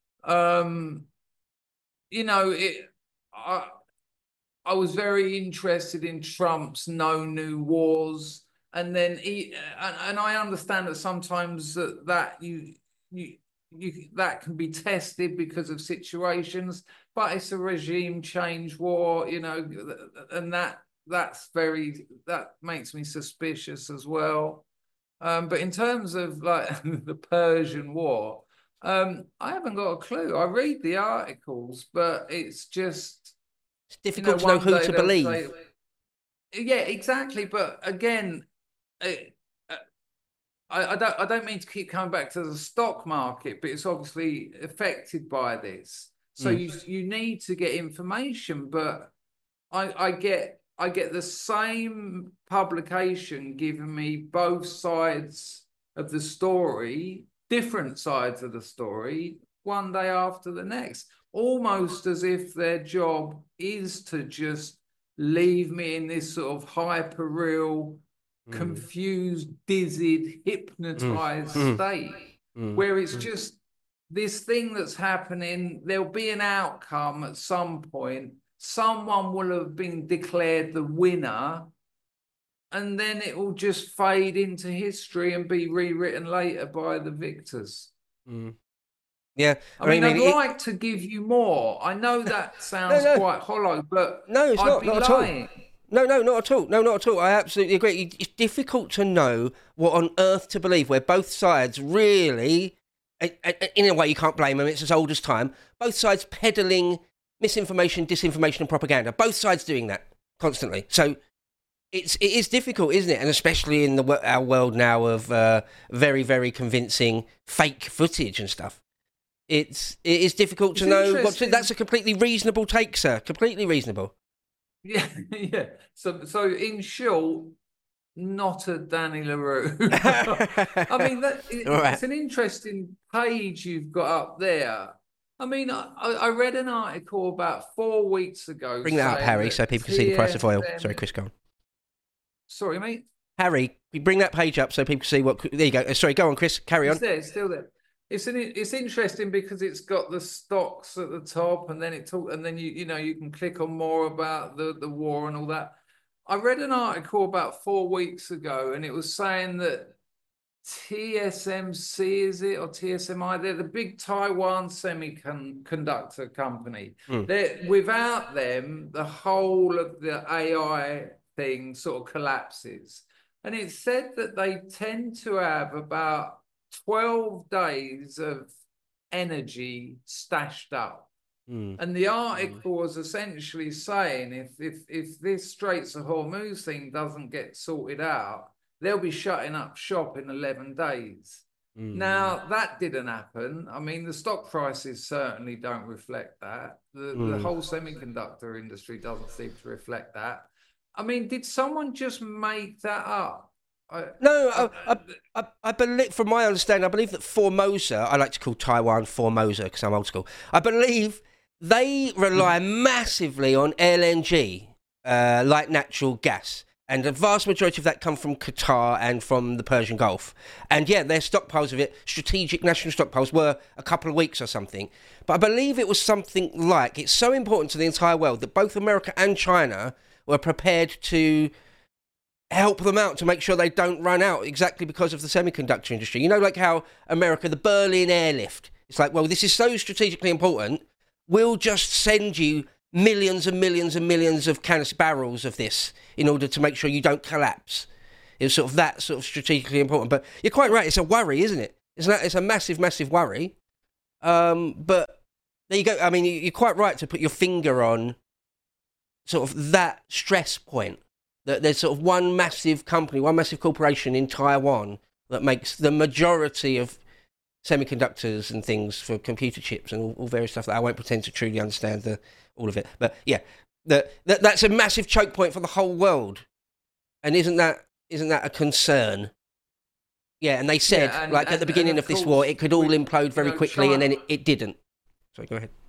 I was very interested in Trump's no new wars, and then and I understand that sometimes that can be tested because of situations, but it's a regime change war, and that makes me suspicious as well. But in terms of like the Persian War, I haven't got a clue. I read the articles, but it's difficult to know who to believe. Yeah, exactly. But again, I don't mean to keep coming back to the stock market, but it's obviously affected by this. So you need to get information, but I get the same publication giving me both sides of the story, different sides of the story, one day after the next, almost as if their job is to just leave me in this sort of hyper-real, confused, dizzied, hypnotized state, where it's just this thing that's happening. There'll be an outcome at some point. Someone will have been declared the winner, and then it will just fade into history and be rewritten later by the victors. Yeah, I mean, I'd like to give you more. I know that sounds quite hollow, but no, it's not at all. No, not at all. No, not at all. I absolutely agree. It's difficult to know what on earth to believe, where both sides really, in a way you can't blame them, it's as old as time, both sides peddling misinformation, disinformation and propaganda. Both sides doing that constantly. So it is difficult, isn't it? And especially in our world now of very, very convincing fake footage and stuff. It is difficult to know what to. That's a completely reasonable take, sir. Completely reasonable. Yeah, yeah. So in short, not a Danny LaRue. I mean, it's an interesting page you've got up there. I mean, I read an article about 4 weeks ago. Bring that up, Harry, so people can see the price of oil. Sorry, Chris, go on. Sorry, mate. Harry, bring that page up so people can see what. There you go. Sorry, go on, Chris. Carry on. It's still there. It's interesting because it's got the stocks at the top, and then and then you can click on more about the war and all that. I read an article about 4 weeks ago, and it was saying that TSMC, is it, or TSMI? They're the big Taiwan semiconductor company. Without them, the whole of the AI thing sort of collapses. And it said that they tend to have about 12 days of energy stashed up. And the article was essentially saying if this Straits of Hormuz thing doesn't get sorted out, they'll be shutting up shop in 11 days. Now, that didn't happen. I mean, the stock prices certainly don't reflect that. The whole semiconductor industry doesn't seem to reflect that. I mean, did someone just make that up? I believe, from my understanding, I believe that Formosa, I like to call Taiwan Formosa because I'm old school. I believe they rely massively on LNG, like natural gas. And the vast majority of that come from Qatar and from the Persian Gulf. And yeah, their stockpiles of it, strategic national stockpiles, were a couple of weeks or something. But I believe it was something like, it's so important to the entire world that both America and China were prepared to help them out to make sure they don't run out exactly because of the semiconductor industry. You know, like how America, the Berlin airlift, it's like, well, this is so strategically important, we'll just send you millions and millions and millions of barrels of this in order to make sure you don't collapse. It's sort of that sort of strategically important. But you're quite right, it's a worry, isn't it? It's a massive, massive worry. But there you go. I mean, you're quite right to put your finger on sort of that stress point. That there's sort of one massive company, one massive corporation in Taiwan that makes the majority of semiconductors and things for computer chips and all various stuff that I won't pretend to truly understand all of it. But yeah, that's a massive choke point for the whole world. And isn't that a concern? Yeah, and they said, at the beginning of this war, it could all implode very quickly, and then it didn't. Sorry, go ahead.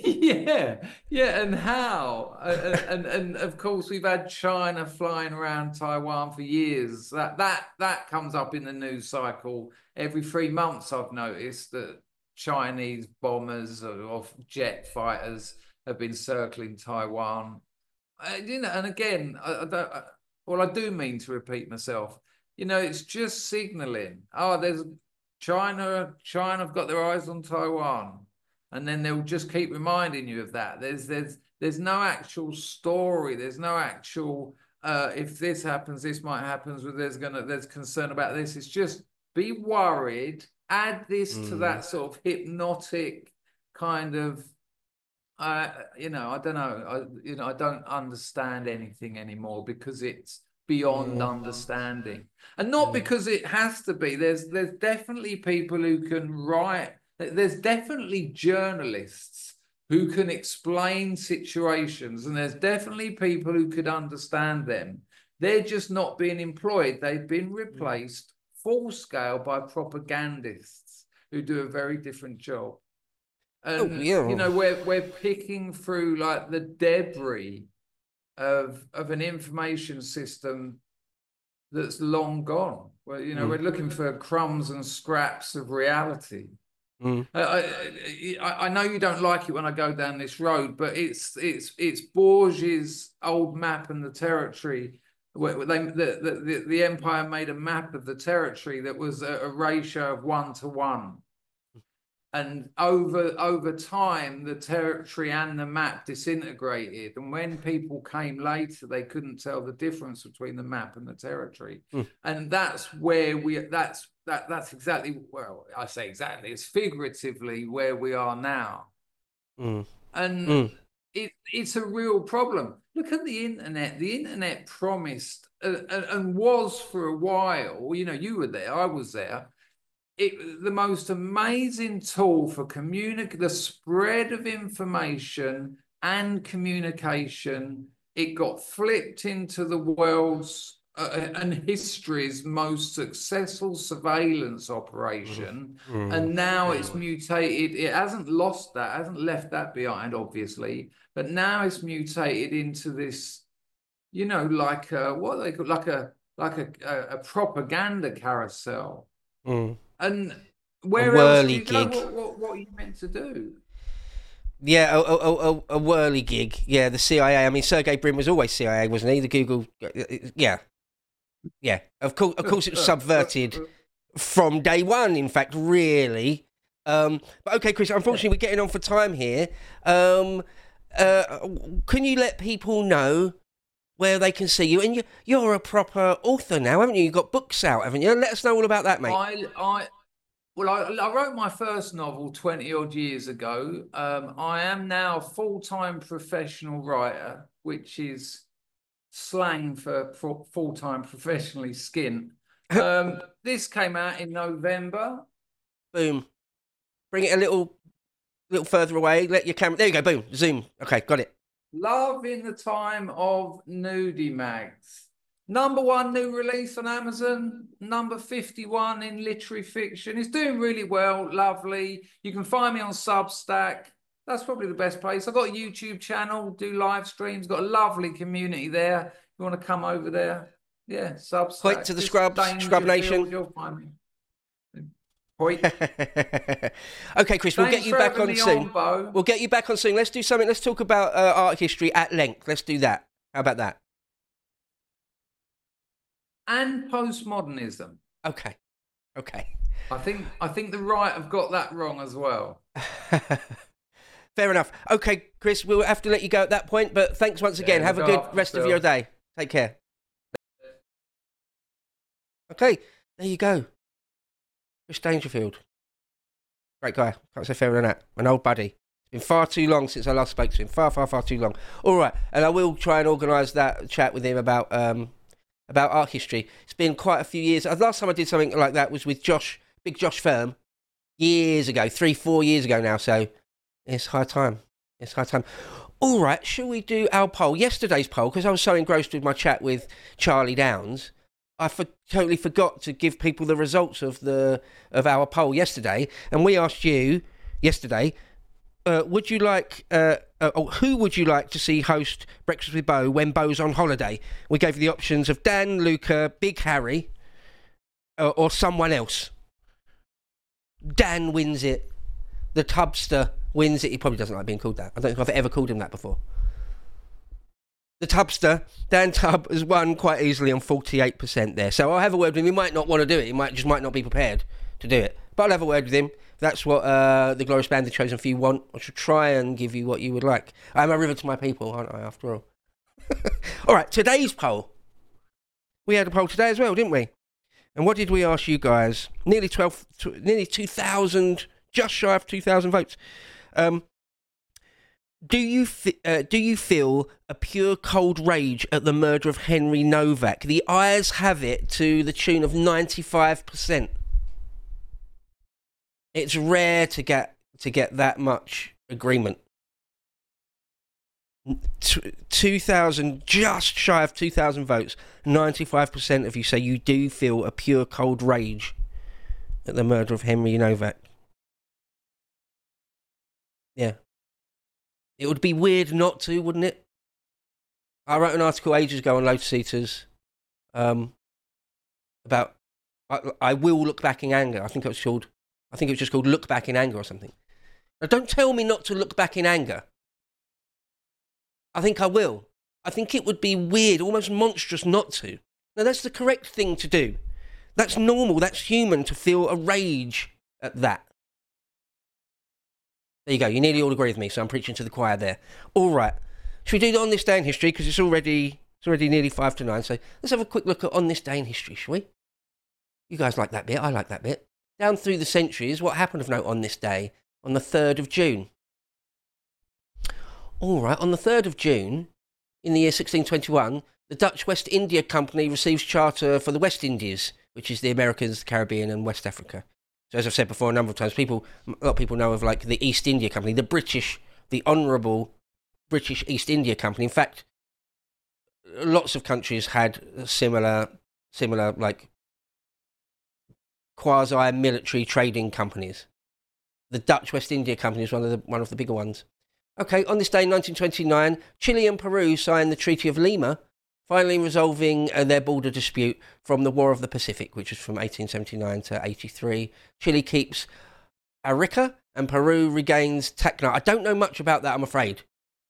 Yeah, and how? And of course, we've had China flying around Taiwan for years. That comes up in the news cycle every 3 months. I've noticed that Chinese bombers or jet fighters have been circling Taiwan. And again, I do mean to repeat myself. It's just signaling. Oh, there's China have got their eyes on Taiwan. And then they'll just keep reminding you of that. There's no actual story. There's no actual if this happens, this might happen. There's concern about this. It's just be worried. Add this to that sort of hypnotic kind of. I don't know. I don't understand anything anymore because it's beyond understanding, and not because it has to be. There's definitely people who can write. There's definitely journalists who can explain situations, and there's definitely people who could understand them. They're just not being employed. They've been replaced full scale by propagandists who do a very different job. And we're picking through like the debris of an information system that's long gone. Well, we're looking for crumbs and scraps of reality. I know you don't like it when I go down this road, but it's Borges' old map and the territory. Where the empire made a map of the territory that was a ratio of 1-to-1, and over time the territory and the map disintegrated. And when people came later, they couldn't tell the difference between the map and the territory. And that's where that's exactly, well, I say exactly, it's figuratively where we are now. And it's a real problem. Look at the internet. The internet promised and was for a while. You know, you were there, I was there. The most amazing tool for the spread of information and communication. It got flipped into the world's and history's most successful surveillance operation, and now it's mutated. It hasn't lost that, hasn't left that behind, obviously, but now it's mutated into this, you know, like what they call like a propaganda carousel. And where else do you go? What are you meant to do? Yeah, a whirly gig. Yeah, the CIA. I mean, Sergey Brin was always CIA, wasn't he? The Google. Yeah. Of course, it was subverted from day one. In fact, really. But okay, Chris. Unfortunately, we're getting on for time here. Can you let people know where they can see you? And you're a proper author now, haven't you? You've got books out, haven't you? Let us know all about that, mate. I wrote my first novel 20 odd years ago. I am now a full-time professional writer, which is slang for full-time professionally skint. This came out in November. Boom. Bring it a little further away. Let your camera. There you go. Boom. Zoom. Okay, got it. Love in the Time of Nudie Mags. #1 new release on Amazon. Number 51 in literary fiction. It's doing really well. Lovely. You can find me on Substack. That's probably the best place. I've got a YouTube channel, do live streams. Got a lovely community there. You want to come over there? Yeah, Substack. Point to the Scrub Nation. You'll find me. Point. Okay, Chris, we'll get you back on soon. We'll get you back on soon. Let's do something. Let's talk about art history at length. Let's do that. How about that? And postmodernism. Okay. I think the right have got that wrong as well. Fair enough. Okay, Chris, we'll have to let you go at that point, but thanks once again. Have a good rest of your day. Take care. Okay, there you go. Chris Dangerfield. Great guy. Can't say fairer than that. An old buddy. It's been far too long since I last spoke to him. Far too long. All right, and I will try and organise that chat with him about art history. It's been quite a few years. The last time I did something like that was with Big Josh Firm, years ago, 3-4 years ago now, so it's high time. All right, shall we do our poll? Yesterday's poll, because I was so engrossed with my chat with Charlie Downs, I totally forgot to give people the results of our poll yesterday, and we asked you yesterday, who would you like to see host Breakfast with Bo when Bo's on holiday? We gave you the options of Dan, Luca, Big Harry, or someone else. Dan wins it. The Tubster wins it. He probably doesn't like being called that. I don't think I've ever called him that before. The Tubster, Dan Tubb, has won quite easily on 48% there. So I'll have a word with him. He might not want to do it. He might not be prepared to do it. But I'll have a word with him. If that's what the Glorious Banded Chosen Few want, I should try and give you what you would like. I am a river to my people, aren't I, after all? All right, today's poll. We had a poll today as well, didn't we? And what did we ask you guys? Nearly 2,000, just shy of 2,000 votes. Do you feel a pure cold rage at the murder of Henry Novak? The ayes have it to the tune of 95%. It's rare to get that much agreement. 2,000, just shy of 2,000 votes. 95% of you say you do feel a pure cold rage at the murder of Henry Novak. Yeah. It would be weird not to, wouldn't it? I wrote an article ages ago on Lotus Eaters about I will look back in anger. I think it was just called Look Back in Anger or something. Now, don't tell me not to look back in anger. I think I will. I think it would be weird, almost monstrous not to. Now, that's the correct thing to do. That's normal. That's human to feel a rage at that. There you go. You nearly all agree with me, so I'm preaching to the choir there. All right. Should we do that on this day in history? Because it's already nearly 5 to 9. So let's have a quick look at on this day in history, shall we? You guys like that bit. I like that bit. Down through the centuries, what happened of note on this day, on the 3rd of June? All right, on the 3rd of June, in the year 1621, the Dutch West India Company receives charter for the West Indies, which is the Americas, the Caribbean, and West Africa. So, as I've said before a number of times, a lot of people know of like the East India Company, the Honourable British East India Company. In fact, lots of countries had similar like quasi-military trading companies. The Dutch West India Company is one of the bigger ones. Okay, on this day in 1929, Chile and Peru signed the Treaty of Lima, finally resolving their border dispute from the War of the Pacific, which was from 1879 to 83. Chile keeps Arica and Peru regains Tacna. I don't know much about that, I'm afraid.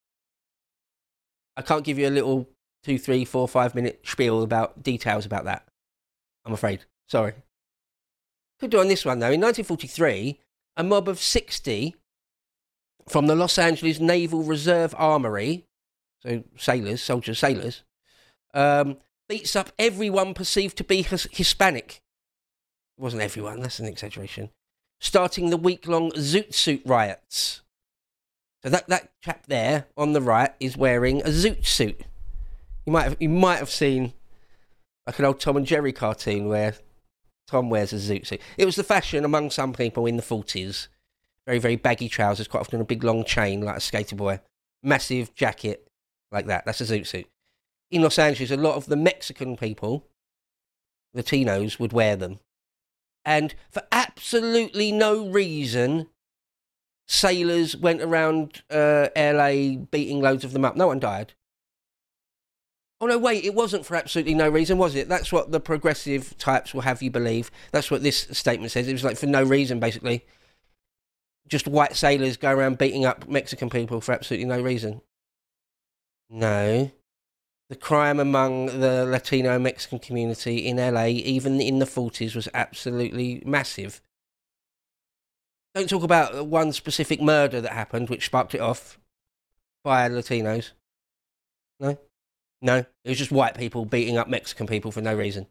I can't give you a little 2, 3, 4, 5 minute spiel about details about that, I'm afraid. Sorry. Could do on this one, though. In 1943, a mob of 60 from the Los Angeles Naval Reserve Armory, so sailors, beats up everyone perceived to be Hispanic. It wasn't everyone, that's an exaggeration. Starting the week-long Zoot Suit riots. So that chap there on the right is wearing a zoot suit. You might have seen like an old Tom and Jerry cartoon where Tom wears a zoot suit. It was the fashion among some people in the 40s. Very, very baggy trousers, quite often a big long chain like a skater boy. Massive jacket like that. That's a zoot suit. In Los Angeles, a lot of the Mexican people, Latinos, would wear them. And for absolutely no reason, sailors went around LA beating loads of them up. No one died. Oh, no, wait, it wasn't for absolutely no reason, was it? That's what the progressive types will have you believe. That's what this statement says. It was like for no reason, basically. Just white sailors go around beating up Mexican people for absolutely no reason. No. The crime among the Latino Mexican community in LA, even in the 40s, was absolutely massive. Don't talk about one specific murder that happened, which sparked it off by Latinos. No? No, it was just white people beating up Mexican people for no reason.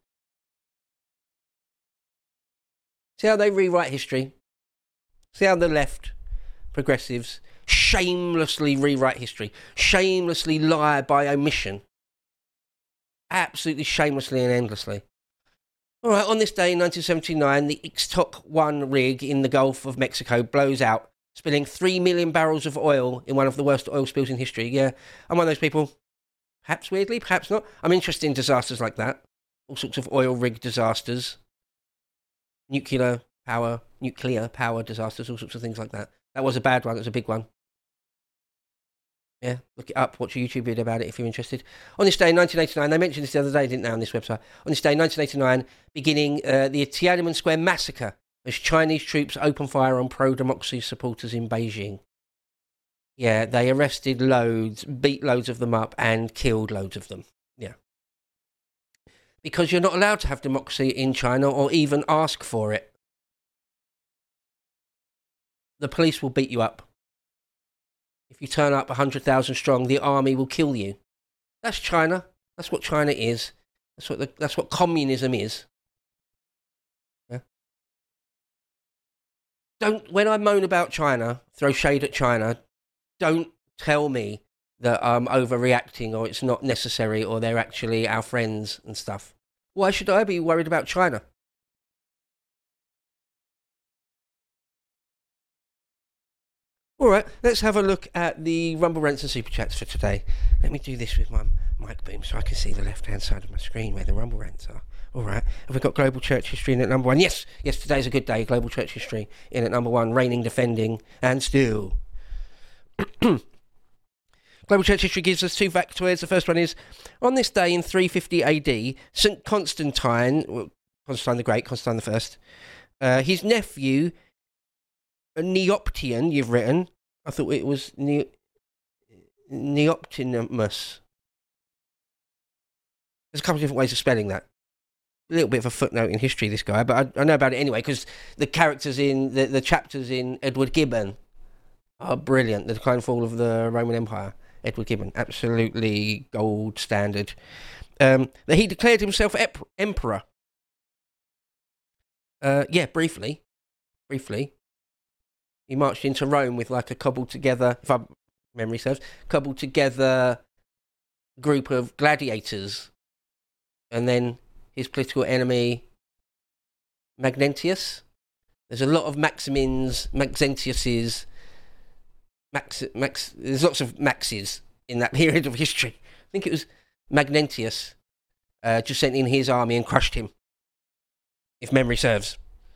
See how they rewrite history? See how the left, progressives, shamelessly rewrite history, shamelessly lie by omission. Absolutely shamelessly and endlessly. All right, on this day in 1979, the Ixtoc 1 rig in the Gulf of Mexico blows out, spilling 3 million barrels of oil in one of the worst oil spills in history. Yeah, I'm one of those people. Perhaps weirdly, perhaps not. I'm interested in disasters like that. All sorts of oil rig disasters. Nuclear power disasters, all sorts of things like that. That was a bad one, it was a big one. Yeah, look it up, watch a YouTube video about it if you're interested. On this day in 1989, they mentioned this the other day, didn't they, on this website? On this day in 1989, beginning the Tiananmen Square massacre as Chinese troops open fire on pro-democracy supporters in Beijing. Yeah, they arrested loads, beat loads of them up and killed loads of them. Yeah. Because you're not allowed to have democracy in China or even ask for it. The police will beat you up. If you turn up 100,000 strong, the army will kill you. That's China. That's what China is. That's what communism is. Yeah. When I moan about China, throw shade at China, don't tell me that I'm overreacting or it's not necessary or they're actually our friends and stuff. Why should I be worried about China? All right, let's have a look at the Rumble Rants and Super Chats for today. Let me do this with my mic boom so I can see the left-hand side of my screen where the Rumble Rants are. All right, have we got Global Church History in at number 1? Yes, today's a good day. Global Church History in at number 1, reigning, defending, and still. Global Church History gives us 2 factoids. The first one is, on this day in 350 AD, St. Constantine the Great, Constantine the First, his nephew, Neoptian, you've written. I thought it was Neoptimus. There's a couple of different ways of spelling that. A little bit of a footnote in history, this guy, but I know about it anyway, because the characters in the chapters in Edward Gibbon are brilliant. The Decline and Fall of the Roman Empire. Edward Gibbon, absolutely gold standard. That he declared himself emperor. Briefly. He marched into Rome with like a cobbled together, if I memory serves, cobbled together a group of gladiators, and then his political enemy, Magnentius. There's a lot of Maxentiuses, there's lots of Maxes in that period of history. I think it was Magnentius just sent in his army and crushed him, if memory serves.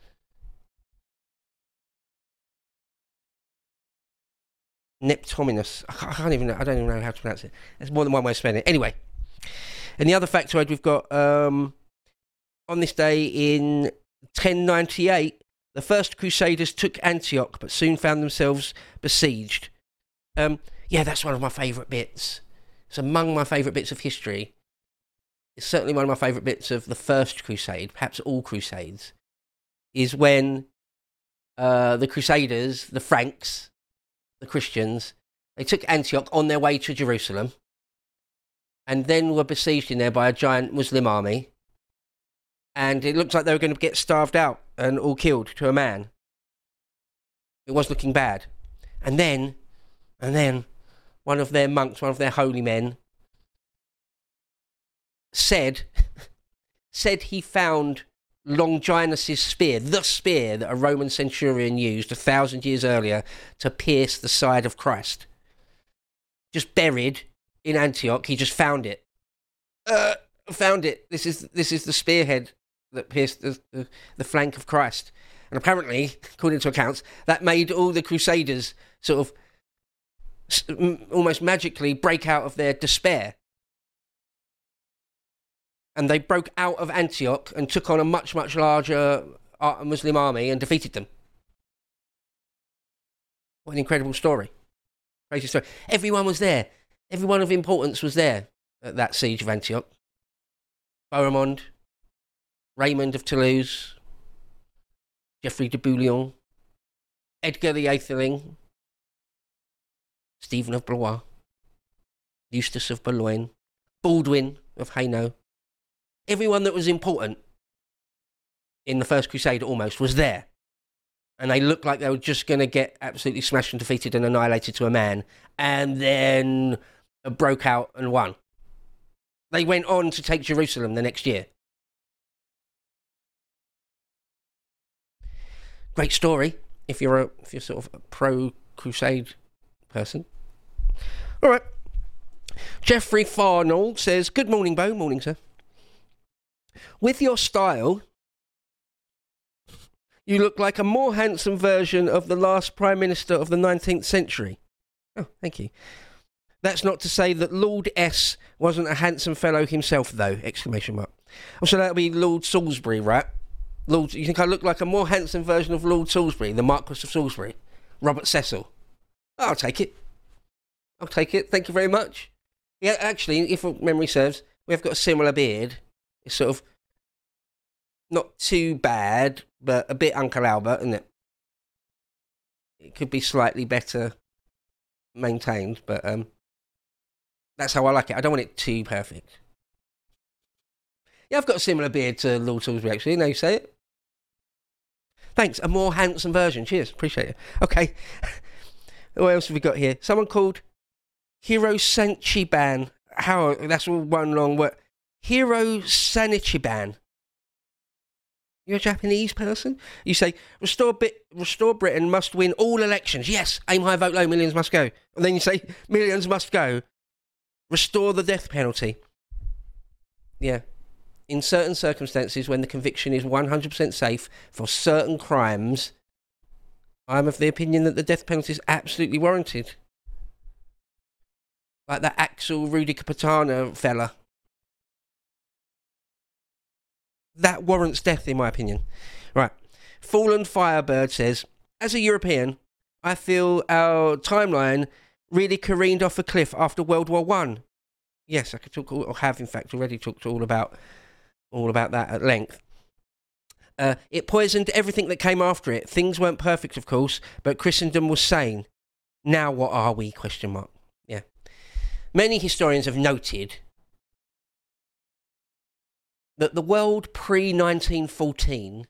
Neptominus. I don't even know how to pronounce it. There's more than one way of spelling it. Anyway, and the other factoid we've got, on this day in 1098, the first Crusaders took Antioch, but soon found themselves besieged. That's one of my favourite bits. It's among my favourite bits of history. It's certainly one of my favourite bits of the First Crusade, perhaps all Crusades, is when the Crusaders, the Franks, the Christians, they took Antioch on their way to Jerusalem, and then were besieged in there by a giant Muslim army, and it looked like they were going to get starved out and all killed to a man. It was looking bad. And then one of their monks, one of their holy men, said he found Longinus' spear, the spear that a Roman centurion used 1,000 years earlier to pierce the side of Christ. Just buried in Antioch, he just found it. Found it. This is the spearhead that pierced the flank of Christ. And apparently, according to accounts, that made all the Crusaders sort of almost magically break out of their despair. And they broke out of Antioch and took on a much, much larger Muslim army and defeated them. What an incredible story. Crazy story. Everyone was there. Everyone of importance was there at that siege of Antioch. Bohemond, Raymond of Toulouse, Geoffrey de Bouillon, Edgar the Atheling, Stephen of Blois, Eustace of Boulogne, Baldwin of Hainaut. Everyone that was important in the First Crusade almost was there. And they looked like they were just going to get absolutely smashed and defeated and annihilated to a man, and then broke out and won. They went on to take Jerusalem the next year. Great story if you're sort of a pro-crusade person. All right. Jeffrey Farnell says, "Good morning, Bo." Morning, sir. With your style, you look like a more handsome version of the last Prime Minister of the 19th century. Oh, thank you. That's not to say that Lord S wasn't a handsome fellow himself, though! Exclamation mark. Oh, so that'll be Lord Salisbury, right? You think I look like a more handsome version of Lord Salisbury, the Marquess of Salisbury, Robert Cecil? I'll take it. Thank you very much. Yeah, actually, if memory serves, we've got a similar beard. It's sort of not too bad, but a bit Uncle Albert, isn't it? It could be slightly better maintained, but that's how I like it. I don't want it too perfect. Yeah, I've got a similar beard to Lord Salisbury, actually. Now you say it. Thanks. A more handsome version. Cheers. Appreciate it. Okay. What else have we got here? Someone called Hiro Sanchiban. How? That's all one long word. Hiro Sanichiban. You're a Japanese person? You say, restore Britain must win all elections. Yes. Aim high, vote low, millions must go. And then you say, millions must go. Restore the death penalty. Yeah. In certain circumstances, when the conviction is 100% safe for certain crimes, I'm of the opinion that the death penalty is absolutely warranted. Like that Axel Rudikapitana fella. That warrants death, in my opinion. Right. Fallen Firebird says, as a European, I feel our timeline really careened off a cliff after World War I. Yes, I could talk, or have in fact already talked all about that at length. It poisoned everything that came after it. Things weren't perfect, of course, but Christendom was sane. Now what are we? Question mark. Yeah. Many historians have noted that the world pre-1914,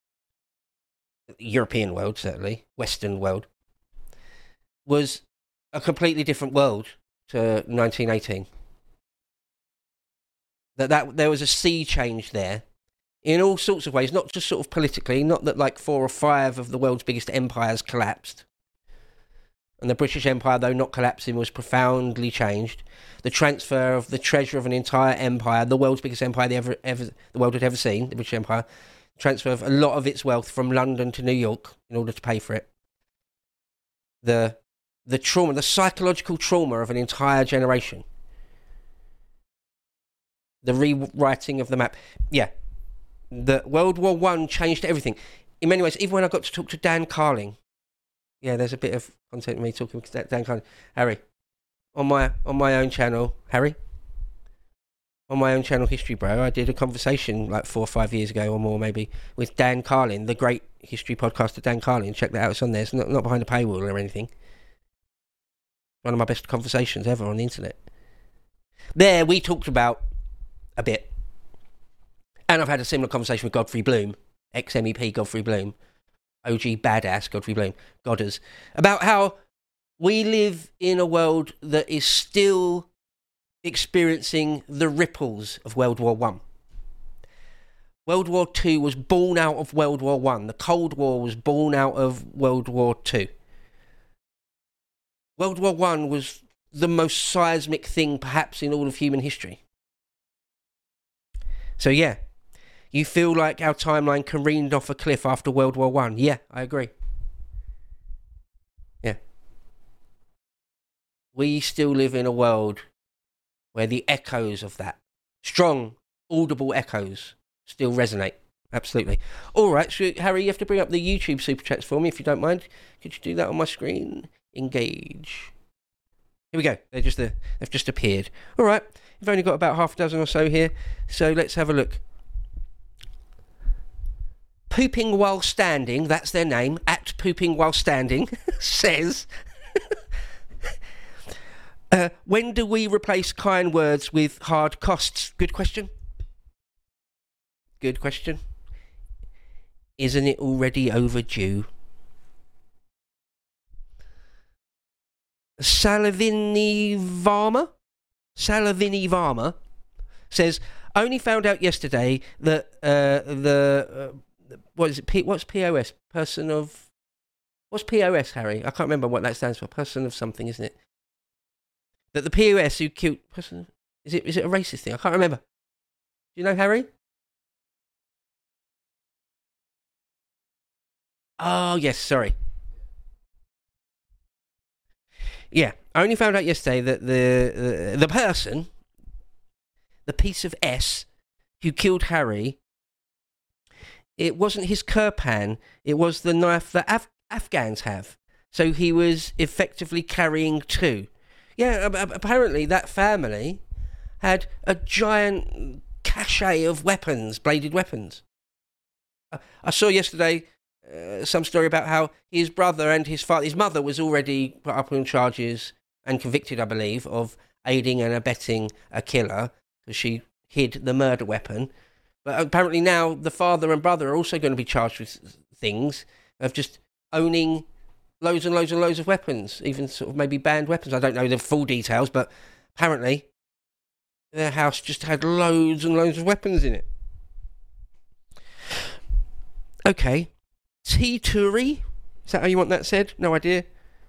European world certainly, Western world, was a completely different world to 1918. That there was a sea change there in all sorts of ways, not just sort of politically, not that like 4 or 5 of the world's biggest empires collapsed. And the British Empire, though not collapsing, was profoundly changed. The transfer of the treasure of an entire empire, the world's biggest empire the world had ever seen, the British Empire, transfer of a lot of its wealth from London to New York in order to pay for it. The trauma, the psychological trauma of an entire generation. The rewriting of the map. Yeah. The World War One changed everything. In many ways, even when I got to talk to Dan Carling. Yeah, there's a bit of content of me talking to Dan Carling. Harry, on my own channel, Harry? On my own channel, History Bro, I did a conversation like 4 or 5 years ago or more maybe with Dan Carling, the great history podcaster Dan Carling. Check that out, it's on there. It's not behind a paywall or anything. One of my best conversations ever on the internet. There, we talked about a bit. And I've had a similar conversation with Godfrey Bloom, ex-MEP Godfrey Bloom, OG badass Godfrey Bloom, Godders, about how we live in a world that is still experiencing the ripples of World War One. World War Two was born out of World War One. The Cold War was born out of World War Two. World War One was the most seismic thing perhaps in all of human history. So yeah, you feel like our timeline careened off a cliff after World War One. Yeah, I agree. Yeah. We still live in a world where the echoes of that, strong, audible echoes, still resonate. Absolutely. All right, so Harry, you have to bring up the YouTube super chats for me if you don't mind. Could you do that on my screen? Engage. Here we go. They've just appeared. All right. We've only got about half a dozen or so here, so let's have a look. Pooping While Standing, that's their name, at Pooping While Standing, says, when do we replace kind words with hard costs? Good question. Good question. Isn't it already overdue? Salavini Varma says, only found out yesterday that what is it? What's POS? Person of... What's POS, Harry? I can't remember what that stands for. Person of something, isn't it? That the POS who killed... Person... Is it a racist thing? I can't remember. Do you know, Harry? Oh, yes, sorry. Yeah, I only found out yesterday that the person, the piece of S, who killed Harry, it wasn't his kirpan, it was the knife that Afghans have. So he was effectively carrying 2. Yeah, apparently that family had a giant cache of weapons, bladed weapons. I saw yesterday some story about how his brother and his mother was already put up on charges and convicted, I believe, of aiding and abetting a killer because she hid the murder weapon. But apparently now the father and brother are also going to be charged with things of just owning loads and loads and loads of weapons, even sort of maybe banned weapons. I don't know the full details, but apparently their house just had loads and loads of weapons in it. Okay. T-Turi? Is that how you want that said? No idea.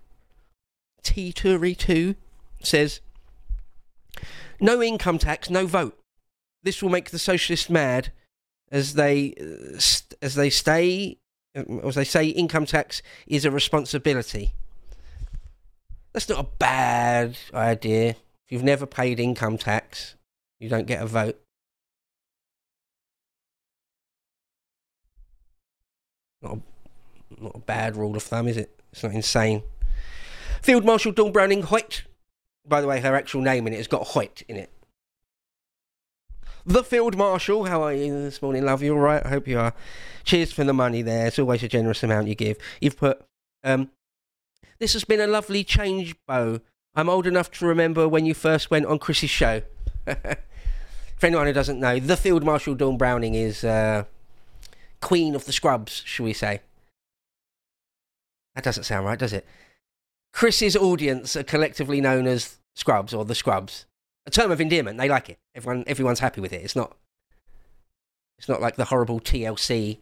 T-Turi2 says, no income tax, no vote. This will make the socialists mad as they say income tax is a responsibility. That's not a bad idea. If you've never paid income tax, you don't get a vote. Not a bad rule of thumb, is it? It's not insane. Field Marshal Dawn Browning Hoyt. By the way, her actual name in it has got Hoyt in it. The Field Marshal, how are you this morning, love? You all right? I hope you are. Cheers for the money there. It's always a generous amount you give. You've put, this has been a lovely change, Bo. I'm old enough to remember when you first went on Chris's show. For anyone who doesn't know, the Field Marshal Dawn Browning is Queen of the Scrubs, shall we say. That doesn't sound right, does it? Chris's audience are collectively known as Scrubs or the Scrubs. A term of endearment. They like it. Everyone's happy with it. It's not like the horrible TLC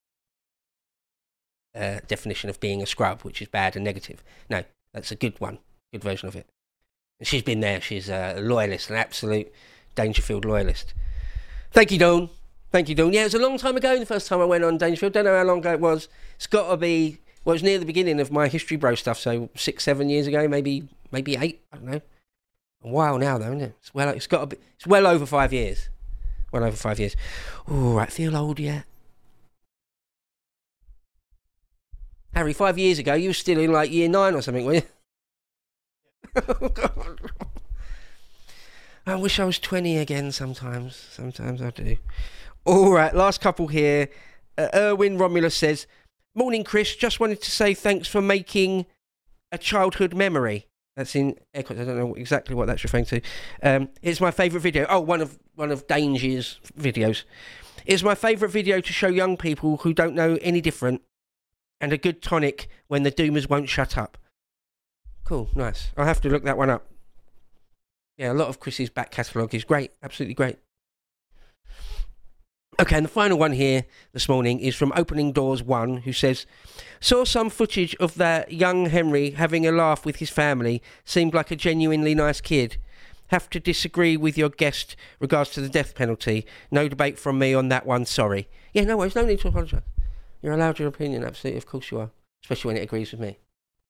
definition of being a scrub, which is bad and negative. No, that's a good one. Good version of it. And she's been there. She's a loyalist, an absolute Dangerfield loyalist. Thank you, Dawn. Thank you, Dawn. Yeah, it was a long time ago the first time I went on Dangerfield. Don't know how long ago it was. It's got to be... Well, it was near the beginning of my History Bro stuff, so 6-7 years ago, maybe 8, I don't know. A while now, though, isn't it? It's well over 5 years. Well over 5 years. Ooh, right, feel old yet? Harry, 5 years ago, you were still in like year 9 or something, were you? Oh, God. I wish I was 20 again sometimes. Sometimes I do. All right, last couple here. Erwin Romulus says, "Morning, Chris. Just wanted to say thanks for making a childhood memory." That's in air quotes. I don't know exactly what that's referring to. It's my favourite video. Oh, one of Danger's videos. It's my favourite video to show young people who don't know any different, and a good tonic when the doomers won't shut up. Cool, nice. I'll have to look that one up. Yeah, a lot of Chris's back catalogue is great. Absolutely great. Okay, and the final one here this morning is from Opening Doors 1, who says, "Saw some footage of that young Henry having a laugh with his family. Seemed like a genuinely nice kid. Have to disagree with your guest regards to the death penalty. No debate from me on that one, sorry." Yeah, no worries, no need to apologise. You're allowed your opinion, absolutely, of course you are. Especially when it agrees with me.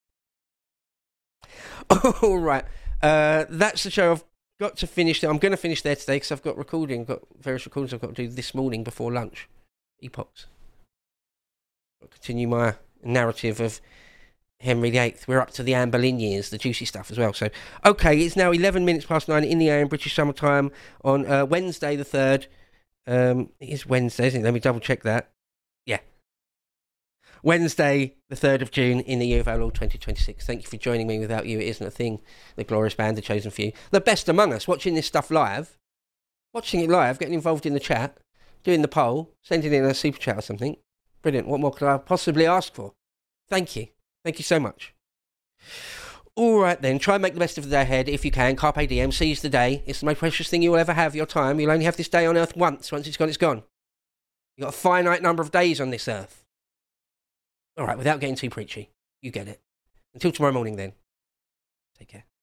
All right, that's the show. I've got to finish. I'm going to finish there today because I've got various recordings I've got to do this morning before lunch. Epochs. I'll continue my narrative of Henry VIII. We're up to the Anne Boleyn years, the juicy stuff as well. So, okay, it's now 11 minutes past 9 in the AM, British summertime, on Wednesday the 3rd. It is Wednesday, isn't it? Let me double check that. Yeah. Wednesday, the 3rd of June, in the year of our Lord 2026. Thank you for joining me. Without you, it isn't a thing. The glorious band, the chosen few. The best among us, watching this stuff live. Watching it live, getting involved in the chat, doing the poll, sending in a super chat or something. Brilliant. What more could I possibly ask for? Thank you. Thank you so much. All right, then. Try and make the best of the day ahead if you can. Carpe diem. Seize the day. It's the most precious thing you will ever have, your time. You'll only have this day on Earth once. Once it's gone, it's gone. You've got a finite number of days on this Earth. All right, without getting too preachy. You get it. Until tomorrow morning, then. Take care.